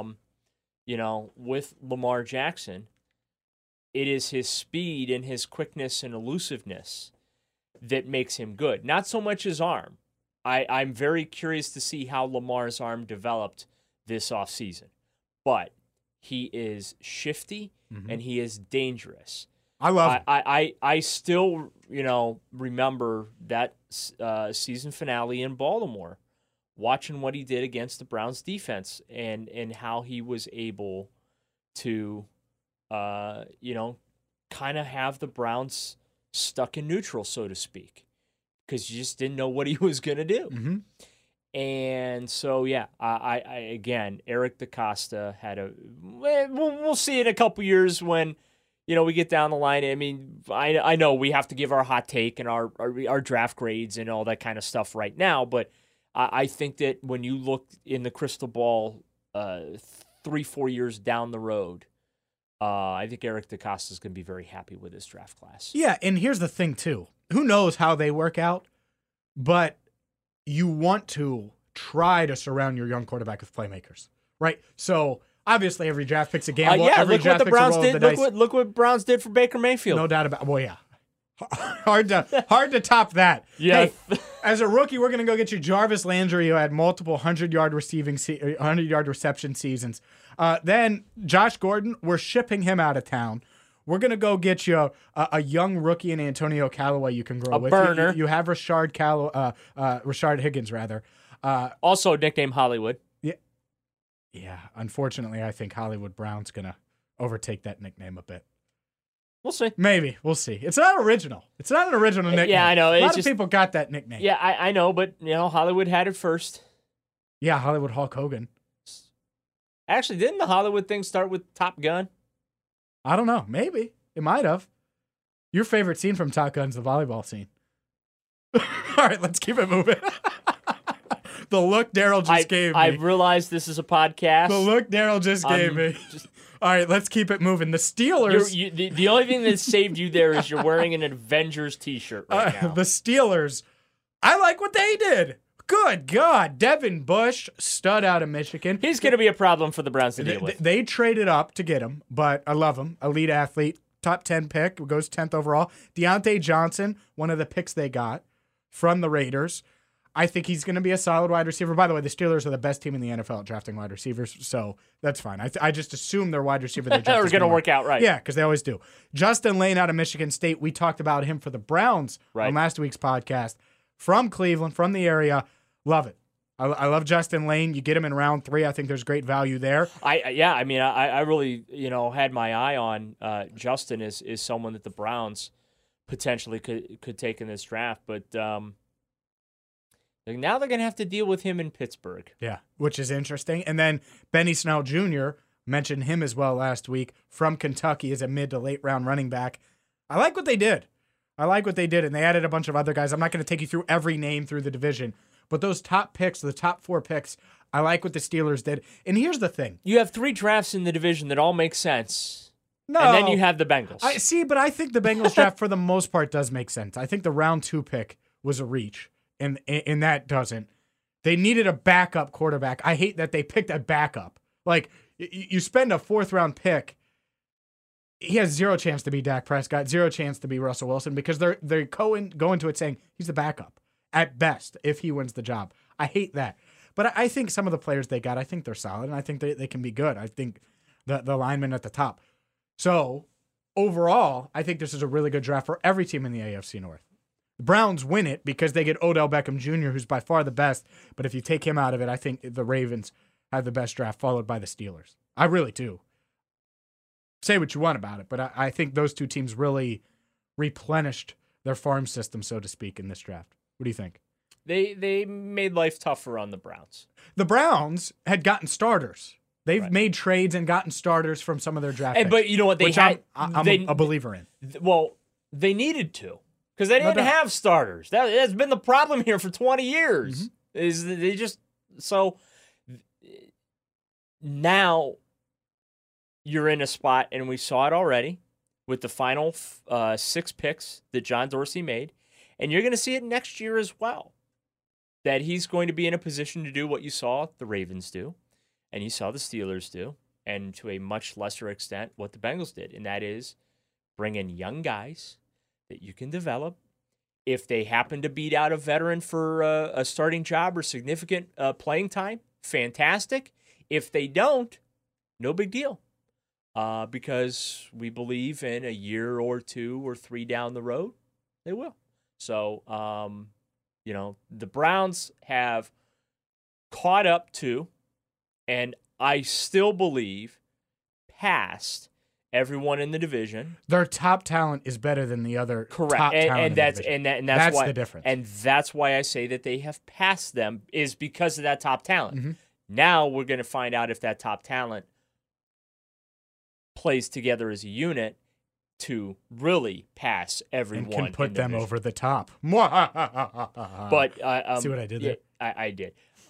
with Lamar Jackson, it is his speed and his quickness and elusiveness that makes him good. Not so much his arm. I'm very curious to see how Lamar's arm developed this offseason. But he is shifty and he is dangerous. I love it. I still, remember that season finale in Baltimore, watching what he did against the Browns defense and how he was able to, kind of have the Browns stuck in neutral, so to speak, because you just didn't know what he was going to do. Mm-hmm. And so, I again, Eric DeCosta had we'll see in a couple years when, we get down the line. I mean, I know we have to give our hot take and our draft grades and all that kind of stuff right now, but I think that when you look in the crystal ball 3-4 years down the road, I think Eric DeCosta is going to be very happy with his draft class. Yeah, and here's the thing, too. Who knows how they work out, but you want to try to surround your young quarterback with playmakers, right? So, obviously, every draft pick's a gamble. Every look what the Browns did. Dice. Look what Browns did for Baker Mayfield. No doubt about it. Well, yeah. Hard to top that. Yeah. Hey, as a rookie, we're going to go get you Jarvis Landry, who had multiple 100-yard reception seasons. Then Josh Gordon, we're shipping him out of town. We're going to go get you a young rookie in Antonio Callaway you can grow with. Burner. You have Rashard Higgins, rather. Also nicknamed Hollywood. Yeah. Unfortunately, I think Hollywood Brown's going to overtake that nickname a bit. We'll see. Maybe. We'll see. It's not original. It's not an original nickname. Yeah, I know. A lot of people got that nickname. Yeah, I know, but, Hollywood had it first. Yeah, Hollywood Hulk Hogan. Actually, didn't the Hollywood thing start with Top Gun? I don't know. Maybe. It might have. Your favorite scene from Top Gun's the volleyball scene. All right, let's keep it moving. The look Daryl just gave me. I realize this is a podcast. The look Daryl just gave me. All right, let's keep it moving. The Steelers. The only thing that saved you there is you're wearing an Avengers t-shirt right now. The Steelers, I like what they did. Good God. Devin Bush, stud out of Michigan. He's going to be a problem for the Browns to deal with. They traded up to get him, but I love him. Elite athlete, top 10 pick, goes 10th overall. Deontay Johnson, one of the picks they got from the Raiders. I think he's going to be a solid wide receiver. By the way, the Steelers are the best team in the NFL at drafting wide receivers, so that's fine. I just assume their wide receiver they draft is going to work out right. Yeah, because they always do. Justin Lane out of Michigan State. We talked about him for the Browns on last week's podcast. From Cleveland, from the area. Love it. I love Justin Lane. You get him in round 3. I think there's great value there. I really had my eye on Justin is someone that the Browns potentially could take in this draft, but now they're going to have to deal with him in Pittsburgh. Yeah, which is interesting. And then Benny Snell Jr., mentioned him as well last week, from Kentucky as a mid to late round running back. I like what they did. And they added a bunch of other guys. I'm not going to take you through every name through the division, but those top picks, the top 4 picks, I like what the Steelers did. And here's the thing. You have 3 drafts in the division that all make sense. No. And then you have the Bengals. But I think the Bengals draft for the most part does make sense. I think the round 2 pick was a reach. And that doesn't. They needed a backup quarterback. I hate that they picked a backup. Like, you spend a 4th-round pick. He has zero chance to be Dak Prescott, zero chance to be Russell Wilson, because they go into it saying he's the backup at best if he wins the job. I hate that. But I think some of the players they got, I think they're solid, and I think they can be good. I think the linemen at the top. So, overall, I think this is a really good draft for every team in the AFC North. The Browns win it because they get Odell Beckham Jr., who's by far the best. But if you take him out of it, I think the Ravens have the best draft, followed by the Steelers. I really do. Say what you want about it, but I think those two teams really replenished their farm system, so to speak, in this draft. What do you think? They made life tougher on the Browns. The Browns had gotten starters. They've made trades and gotten starters from some of their draft picks. But you know what? I'm a believer in. Well, they needed to because they didn't have starters. That's been the problem here for 20 years. Is they just so now you're in a spot, and we saw it already with the final 6 picks that John Dorsey made, and you're going to see it next year as well. That he's going to be in a position to do what you saw the Ravens do, and you saw the Steelers do, and to a much lesser extent what the Bengals did, and that is bring in young guys that you can develop. If they happen to beat out a veteran for a starting job or significant playing time, fantastic. If they don't, no big deal. Because we believe in a year or 2 or 3 down the road, they will. So, the Browns have caught up to, and I still believe, past everyone in the division. Their top talent is better than the other correct, top talent that's in the division. and that's why the difference. And that's why I say that they have passed them is because of that top talent. Now we're going to find out if that top talent plays together as a unit to really pass everyone and can put them division. over the top. But see what I did there? Yeah, I did.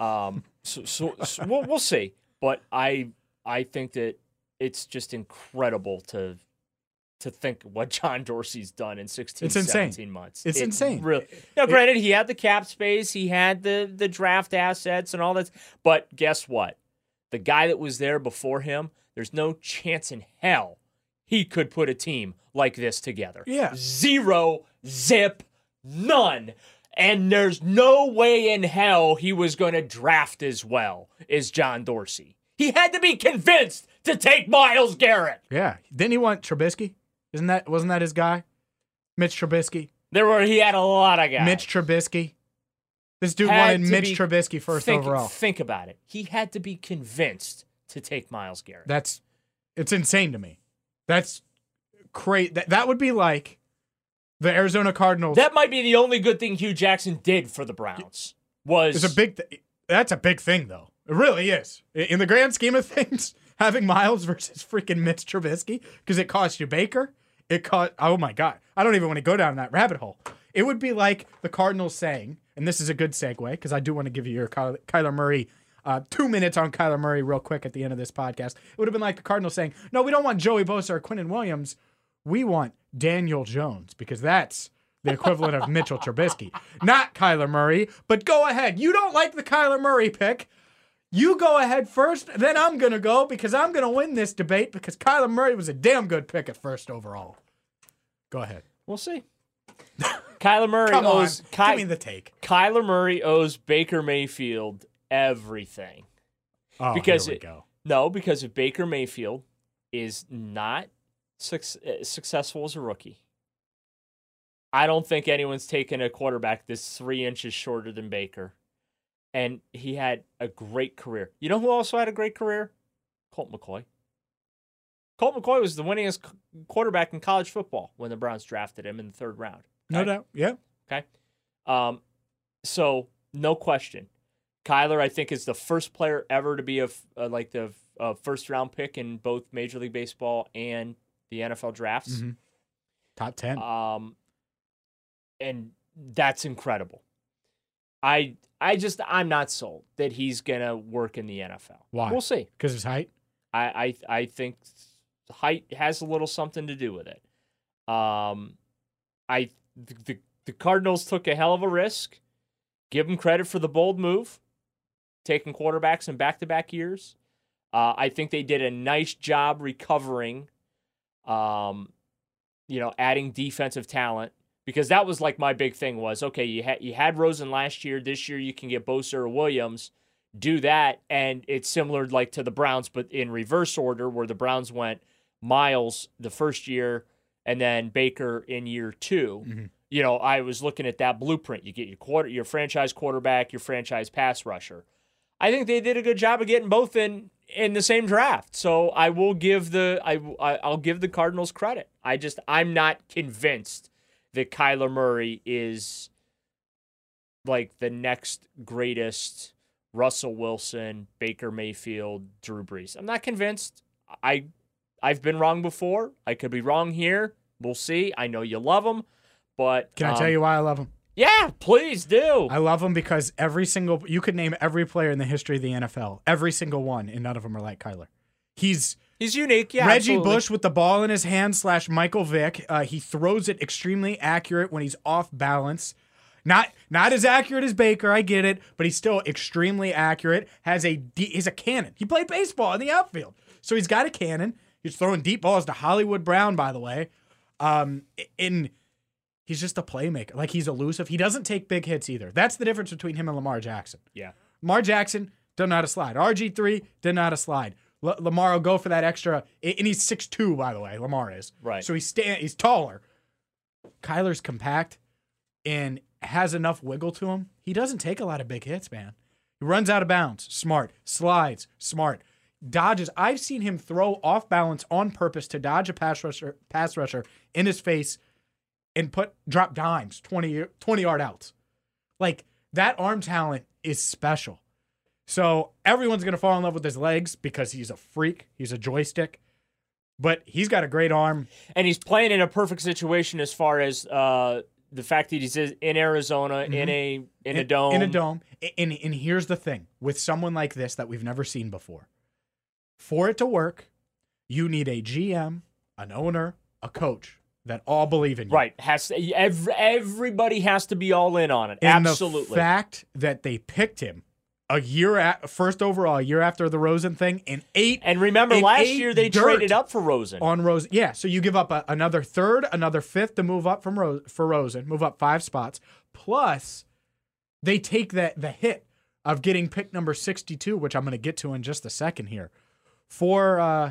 So we'll see. But I think that it's just incredible to think what John Dorsey's done in 16, 17 months. It's insane. Really. Now, granted, he had the cap space, he had the draft assets and all that. But guess what? The guy that was there before him, there's no chance in hell he could put a team like this together. Yeah. 0, zip, none. And there's no way in hell he was going to draft as well as John Dorsey. He had to be convinced to take Myles Garrett. Yeah. Didn't he want Trubisky? Wasn't that his guy? Mitch Trubisky. He had a lot of guys. Mitch Trubisky. This dude wanted Mitch Trubisky first overall. Think about it. He had to be convinced to take Myles Garrett. It's insane to me. That's crazy. That would be like the Arizona Cardinals. That might be the only good thing Hugh Jackson did for the Browns. That's a big thing, though. It really is. In the grand scheme of things, having Myles versus freaking Mitch Trubisky, because it cost you Baker. Oh my God. I don't even want to go down that rabbit hole. It would be like the Cardinals saying, and this is a good segue, because I do want to give you your Kyler Murray 2 minutes on Kyler Murray real quick at the end of this podcast. It would have been like the Cardinals saying, no, we don't want Joey Bosa or Quinnen Williams. We want Daniel Jones, because that's the equivalent of Mitchell Trubisky. Not Kyler Murray, but go ahead. You don't like the Kyler Murray pick. You go ahead first, then I'm going to go, because I'm going to win this debate, because Kyler Murray was a damn good pick at first overall. Go ahead. We'll see. Kyler Murray owes... Give me the take. Kyler Murray owes Baker Mayfield everything. Oh, because here we go. No, because if Baker Mayfield is not successful as a rookie, I don't think anyone's taken a quarterback that's 3 inches shorter than Baker. And he had a great career. You know who also had a great career? Colt McCoy. Colt McCoy was the winningest quarterback in college football when the Browns drafted him in the 3rd round. Okay? No doubt. Yeah. Okay. So no question. Kyler, I think, is the first player ever to be a first-round pick in both Major League Baseball and the NFL drafts. Mm-hmm. Top 10. And that's incredible. I'm not sold that he's gonna work in the NFL. Why? We'll see. Because of his height? I think height has a little something to do with it. The Cardinals took a hell of a risk. Give them credit for the bold move, taking quarterbacks in back-to-back years. I think they did a nice job recovering, adding defensive talent, because that was like my big thing was, okay, you had Rosen last year. This year you can get Bosa or Williams. Do that, and it's similar like to the Browns, but in reverse order, where the Browns went Miles the first year and then Baker in year 2. Mm-hmm. I was looking at that blueprint. You get your franchise quarterback, your franchise pass rusher. I think they did a good job of getting both in the same draft. So I will give I'll give the Cardinals credit. I'm not convinced that Kyler Murray is like the next greatest Russell Wilson, Baker Mayfield, Drew Brees. I'm not convinced. I've been wrong before. I could be wrong here. We'll see. I know you love him, but can I tell you why I love him? Yeah, please do. I love him because you could name every player in the history of the NFL, every single one, and none of them are like Kyler. He's unique, yeah. Reggie absolutely. Bush with the ball in his hand / Michael Vick. He throws it extremely accurate when he's off balance. Not as accurate as Baker, I get it, but he's still extremely accurate. He's a cannon. He played baseball in the outfield, so he's got a cannon. He's throwing deep balls to Hollywood Brown, by the way. He's just a playmaker. Like, he's elusive. He doesn't take big hits either. That's the difference between him and Lamar Jackson. Yeah. Lamar Jackson doesn't know how to slide. RG3 didn't know how to slide. Lamar will go for that extra, and he's 6'2", by the way, Lamar is. Right. So he's taller. Kyler's compact and has enough wiggle to him. He doesn't take a lot of big hits, man. He runs out of bounds. Smart. Slides. Smart. Dodges. I've seen him throw off balance on purpose to dodge a pass rusher in his face and drop dimes 20-yard outs. Like, that arm talent is special. So everyone's going to fall in love with his legs because he's a freak. He's a joystick. But he's got a great arm. And he's playing in a perfect situation as far as the fact that he's in Arizona, mm-hmm. in a dome. In a dome. And here's the thing. With someone like this that we've never seen before, for it to work, you need a GM, an owner, a coach that all believe in you. Right. Everybody has to be all in on it. And absolutely. The fact that they picked him first overall, a year after the Rosen thing, and remember last year they traded up for Rosen. On Rosen. Yeah, so you give up another third, another fifth to move up for Rosen, move up 5 spots. Plus, they take the hit of getting pick number 62, which I'm going to get to in just a second here, for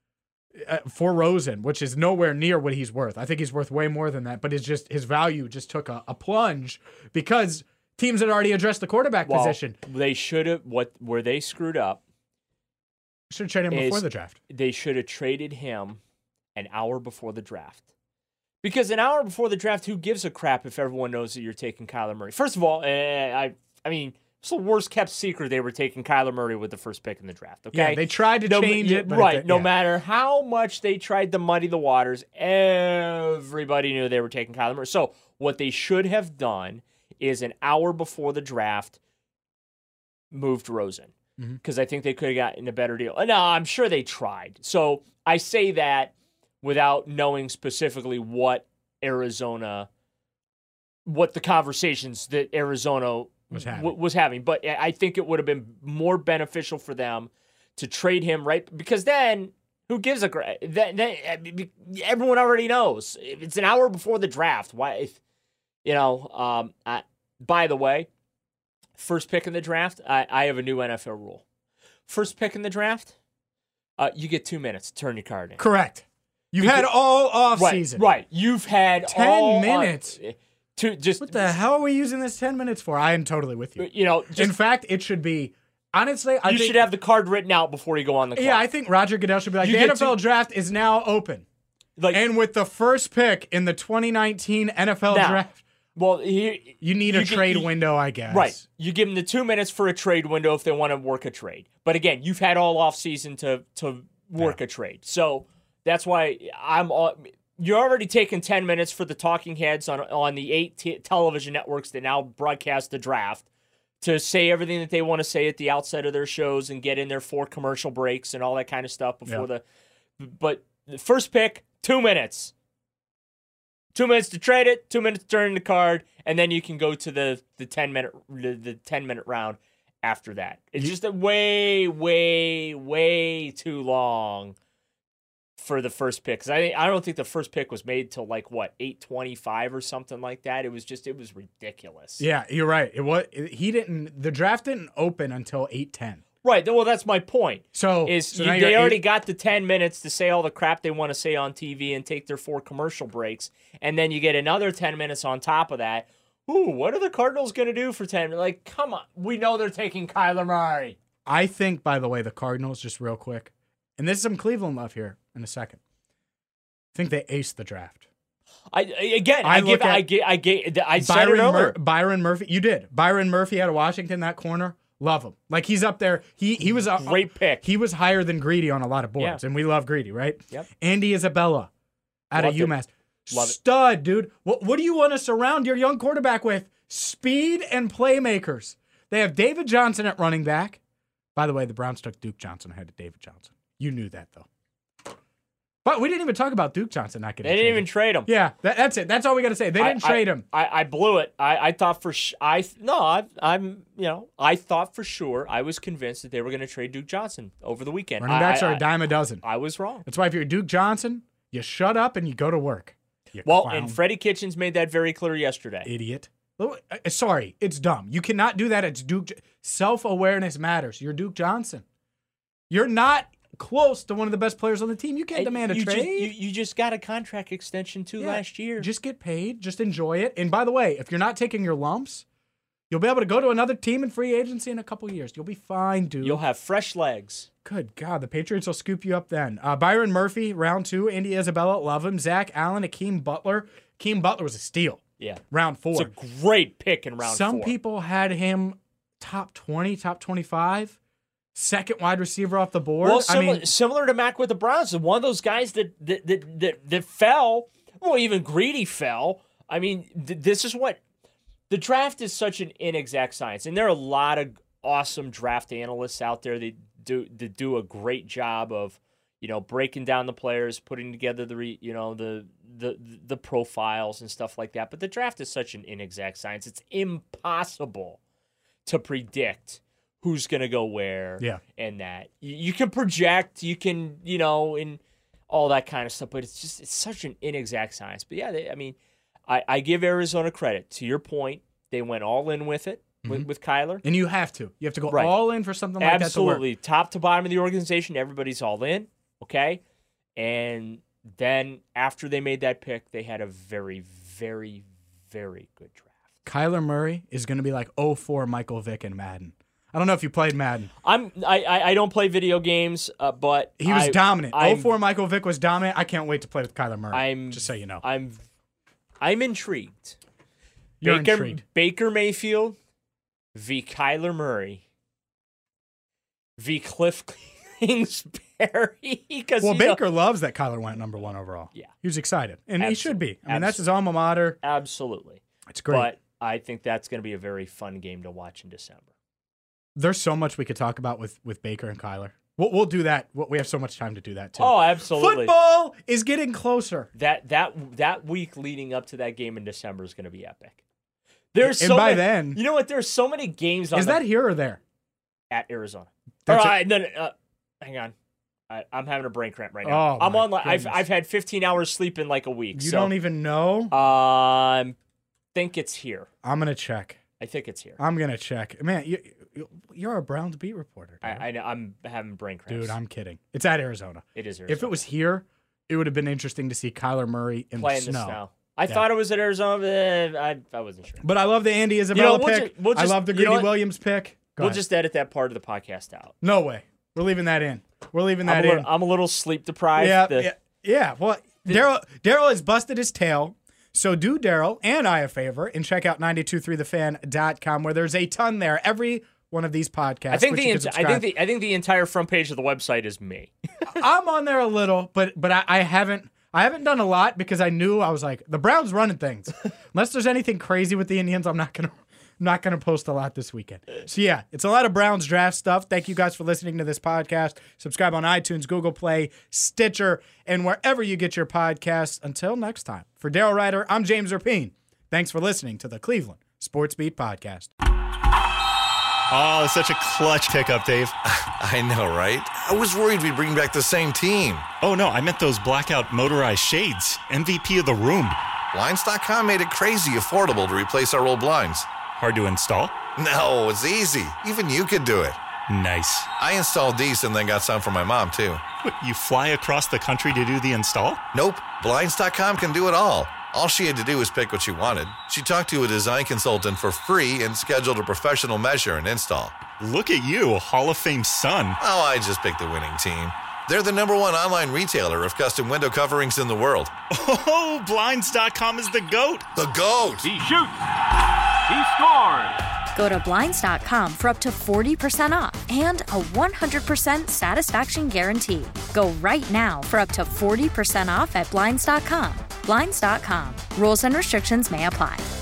Rosen, which is nowhere near what he's worth. I think he's worth way more than that, but his value just took a plunge because teams had already addressed the quarterback position. They should have. Where they screwed up? Should have traded him before the draft. They should have traded him an hour before the draft. Because an hour before the draft, who gives a crap if everyone knows that you're taking Kyler Murray? First of all, I mean, it's the worst kept secret they were taking Kyler Murray with the first pick in the draft. Okay, yeah, they tried to change it, but right? No matter how much they tried to muddy the waters, everybody knew they were taking Kyler Murray. So what they should have done is an hour before the draft moved Rosen, because I think they could have gotten a better deal. No, I'm sure they tried. So I say that without knowing specifically what the conversations that Arizona was having. But I think it would have been more beneficial for them to trade him, right? Because then who gives a crap? Then everyone already knows. If it's an hour before the draft, why? By the way, first pick in the draft, I have a new NFL rule. First pick in the draft, you get 2 minutes to turn your card in. Correct. You've had all off season. Right. You've had 10 minutes. What the hell are we using this 10 minutes for? I am totally with you. In fact, it should be, honestly, I think you should have the card written out before you go on the clock. Yeah, I think Roger Goodell should be like, the NFL draft is now open. And with the first pick in the 2019 NFL draft, well, you need a trade window, I guess. Right. You give them the 2 minutes for a trade window if they want to work a trade. But again, you've had all off season to work a trade. So that's why you're already taking 10 minutes for the talking heads on the 8 television networks that now broadcast the draft to say everything that they want to say at the outset of their shows and get in their 4 commercial breaks and all that kind of stuff before but the first pick, 2 minutes. 2 minutes to trade it, 2 minutes to turn in the card, and then you can go to the 10-minute round after that. It's just a way, way, way too long for the first pick. Because I don't think the first pick was made till 8:25 or something like that. It was ridiculous. Yeah, you're right. The draft didn't open until 8:10. Right. Well, that's my point. So they already got the 10 minutes to say all the crap they want to say on TV and take their 4 commercial breaks, and then you get another 10 minutes on top of that. Ooh, what are the Cardinals going to do for 10 minutes? Come on. We know they're taking Kyler Murray. I think, by the way, the Cardinals, just real quick, and this is some Cleveland love here in a second, I think they aced the draft. I said it earlier. Byron Murphy, you did. Byron Murphy out of Washington, that corner. Love him. He's up there. He was a great pick. He was higher than Greedy on a lot of boards, and we love Greedy, right? Yep. Andy Isabella out of UMass. Love Stud, dude. What do you want to surround your young quarterback with? Speed and playmakers. They have David Johnson at running back. By the way, the Browns took Duke Johnson ahead of David Johnson. You knew that, though. But we didn't even talk about Duke Johnson not getting traded. They didn't even trade him. Yeah, that's it. That's all we got to say. They didn't trade him. I blew it. I thought for I thought for sure. I was convinced that they were going to trade Duke Johnson over the weekend. Running backs are a dime a dozen. I was wrong. That's why if you're Duke Johnson, you shut up and you go to work. And Freddie Kitchens made that very clear yesterday. Idiot. Sorry, it's dumb. You cannot do that. It's Duke. Self-awareness matters. You're Duke Johnson. You're not close to one of the best players on the team. You can't demand a trade. You just got a contract extension last year. Just get paid. Just enjoy it. And by the way, if you're not taking your lumps, you'll be able to go to another team in free agency in a couple years. You'll be fine, dude. You'll have fresh legs. Good God, the Patriots will scoop you up then. Byron Murphy, round 2. Andy Isabella, love him. Zach Allen, Akeem Butler. Akeem Butler was a steal. Yeah. Round 4. It's a great pick in round 4. Some people had him top 20, top 25. Second wide receiver off the board. Well, similar to Mac with the Browns, one of those guys that fell. Well, even Greedy fell. I mean, this is what the draft is, such an inexact science, and there are a lot of awesome draft analysts out there that do a great job of breaking down the players, putting together the profiles and stuff like that. But the draft is such an inexact science; it's impossible to predict who's going to go where, and that. You can project, you can, and all that kind of stuff, but it's such an inexact science. But yeah, I give Arizona credit. To your point, they went all in with it, with Kyler. And you have to. You have to go all in for something like that to work. Absolutely. Top to bottom of the organization, everybody's all in, okay? And then after they made that pick, they had a very, very, very good draft. Kyler Murray is going to be like 04 Michael Vick in Madden. I don't know if you played Madden. I don't play video games, but he was dominant. 04 Michael Vick was dominant. I can't wait to play with Kyler Murray. Just so you know. I'm intrigued. You're intrigued. Baker Mayfield v. Kyler Murray v. Cliff Kingsbury. Baker loves that Kyler went number 1 overall. Yeah. He was excited. And Absolutely. He should be. I mean, that's his alma mater. Absolutely. It's great. But I think that's going to be a very fun game to watch in December. There's so much we could talk about with Baker and Kyler. We'll do that. We have so much time to do that, too. Oh, absolutely. Football is getting closer. That week leading up to that game in December is going to be epic. Then... You know what? There's so many games on Is that here or there? At Arizona. No, hang on. I'm having a brain cramp right now. I'm on. I've had 15 hours sleep in like a week. You don't even know? Think it's here. I'm going to check. I think it's here. I'm going to check. Man, you're a Browns beat reporter. I know. I'm having brain cramps. Dude, I'm kidding. It's at Arizona. It is Arizona. If it was here, it would have been interesting to see Kyler Murray in the snow. I thought it was at Arizona, but I wasn't sure. But I love the Andy Isabella pick. I love the Greedy Williams pick. We'll just edit that part of the podcast out. No way. We're leaving that in. I'm a little sleep deprived. Yeah. Well, Daryl has busted his tail. So do Daryl and I a favor and check out 923thefan.com where there's a ton there. Every one of these podcasts. I think the entire front page of the website is me. I'm on there a little, but I haven't done a lot because I knew I was like, the Browns running things. Unless there's anything crazy with the Indians, I'm not gonna post a lot this weekend. So yeah, it's a lot of Browns draft stuff. Thank you guys for listening to this podcast. Subscribe on iTunes, Google Play, Stitcher, and wherever you get your podcasts. Until next time, for Daryl Ryder, I'm James Rapien. Thanks for listening to the Cleveland Sports Beat Podcast. Oh, such a clutch pickup, Dave. I know, right? I was worried we'd bring back the same team. Oh, no, I meant those blackout motorized shades. MVP of the room. Blinds.com made it crazy affordable to replace our old blinds. Hard to install? No, it's easy. Even you could do it. Nice. I installed these and then got some for my mom, too. What, you fly across the country to do the install? Nope. Blinds.com can do it all. All she had to do was pick what she wanted. She talked to a design consultant for free and scheduled a professional measure and install. Look at you, Hall of Fame son. Oh, I just picked the winning team. They're the #1 online retailer of custom window coverings in the world. Oh, Blinds.com is the GOAT. The GOAT! He shoots. He scores. Go to Blinds.com for up to 40% off and a 100% satisfaction guarantee. Go right now for up to 40% off at Blinds.com. Blinds.com. Rules and restrictions may apply.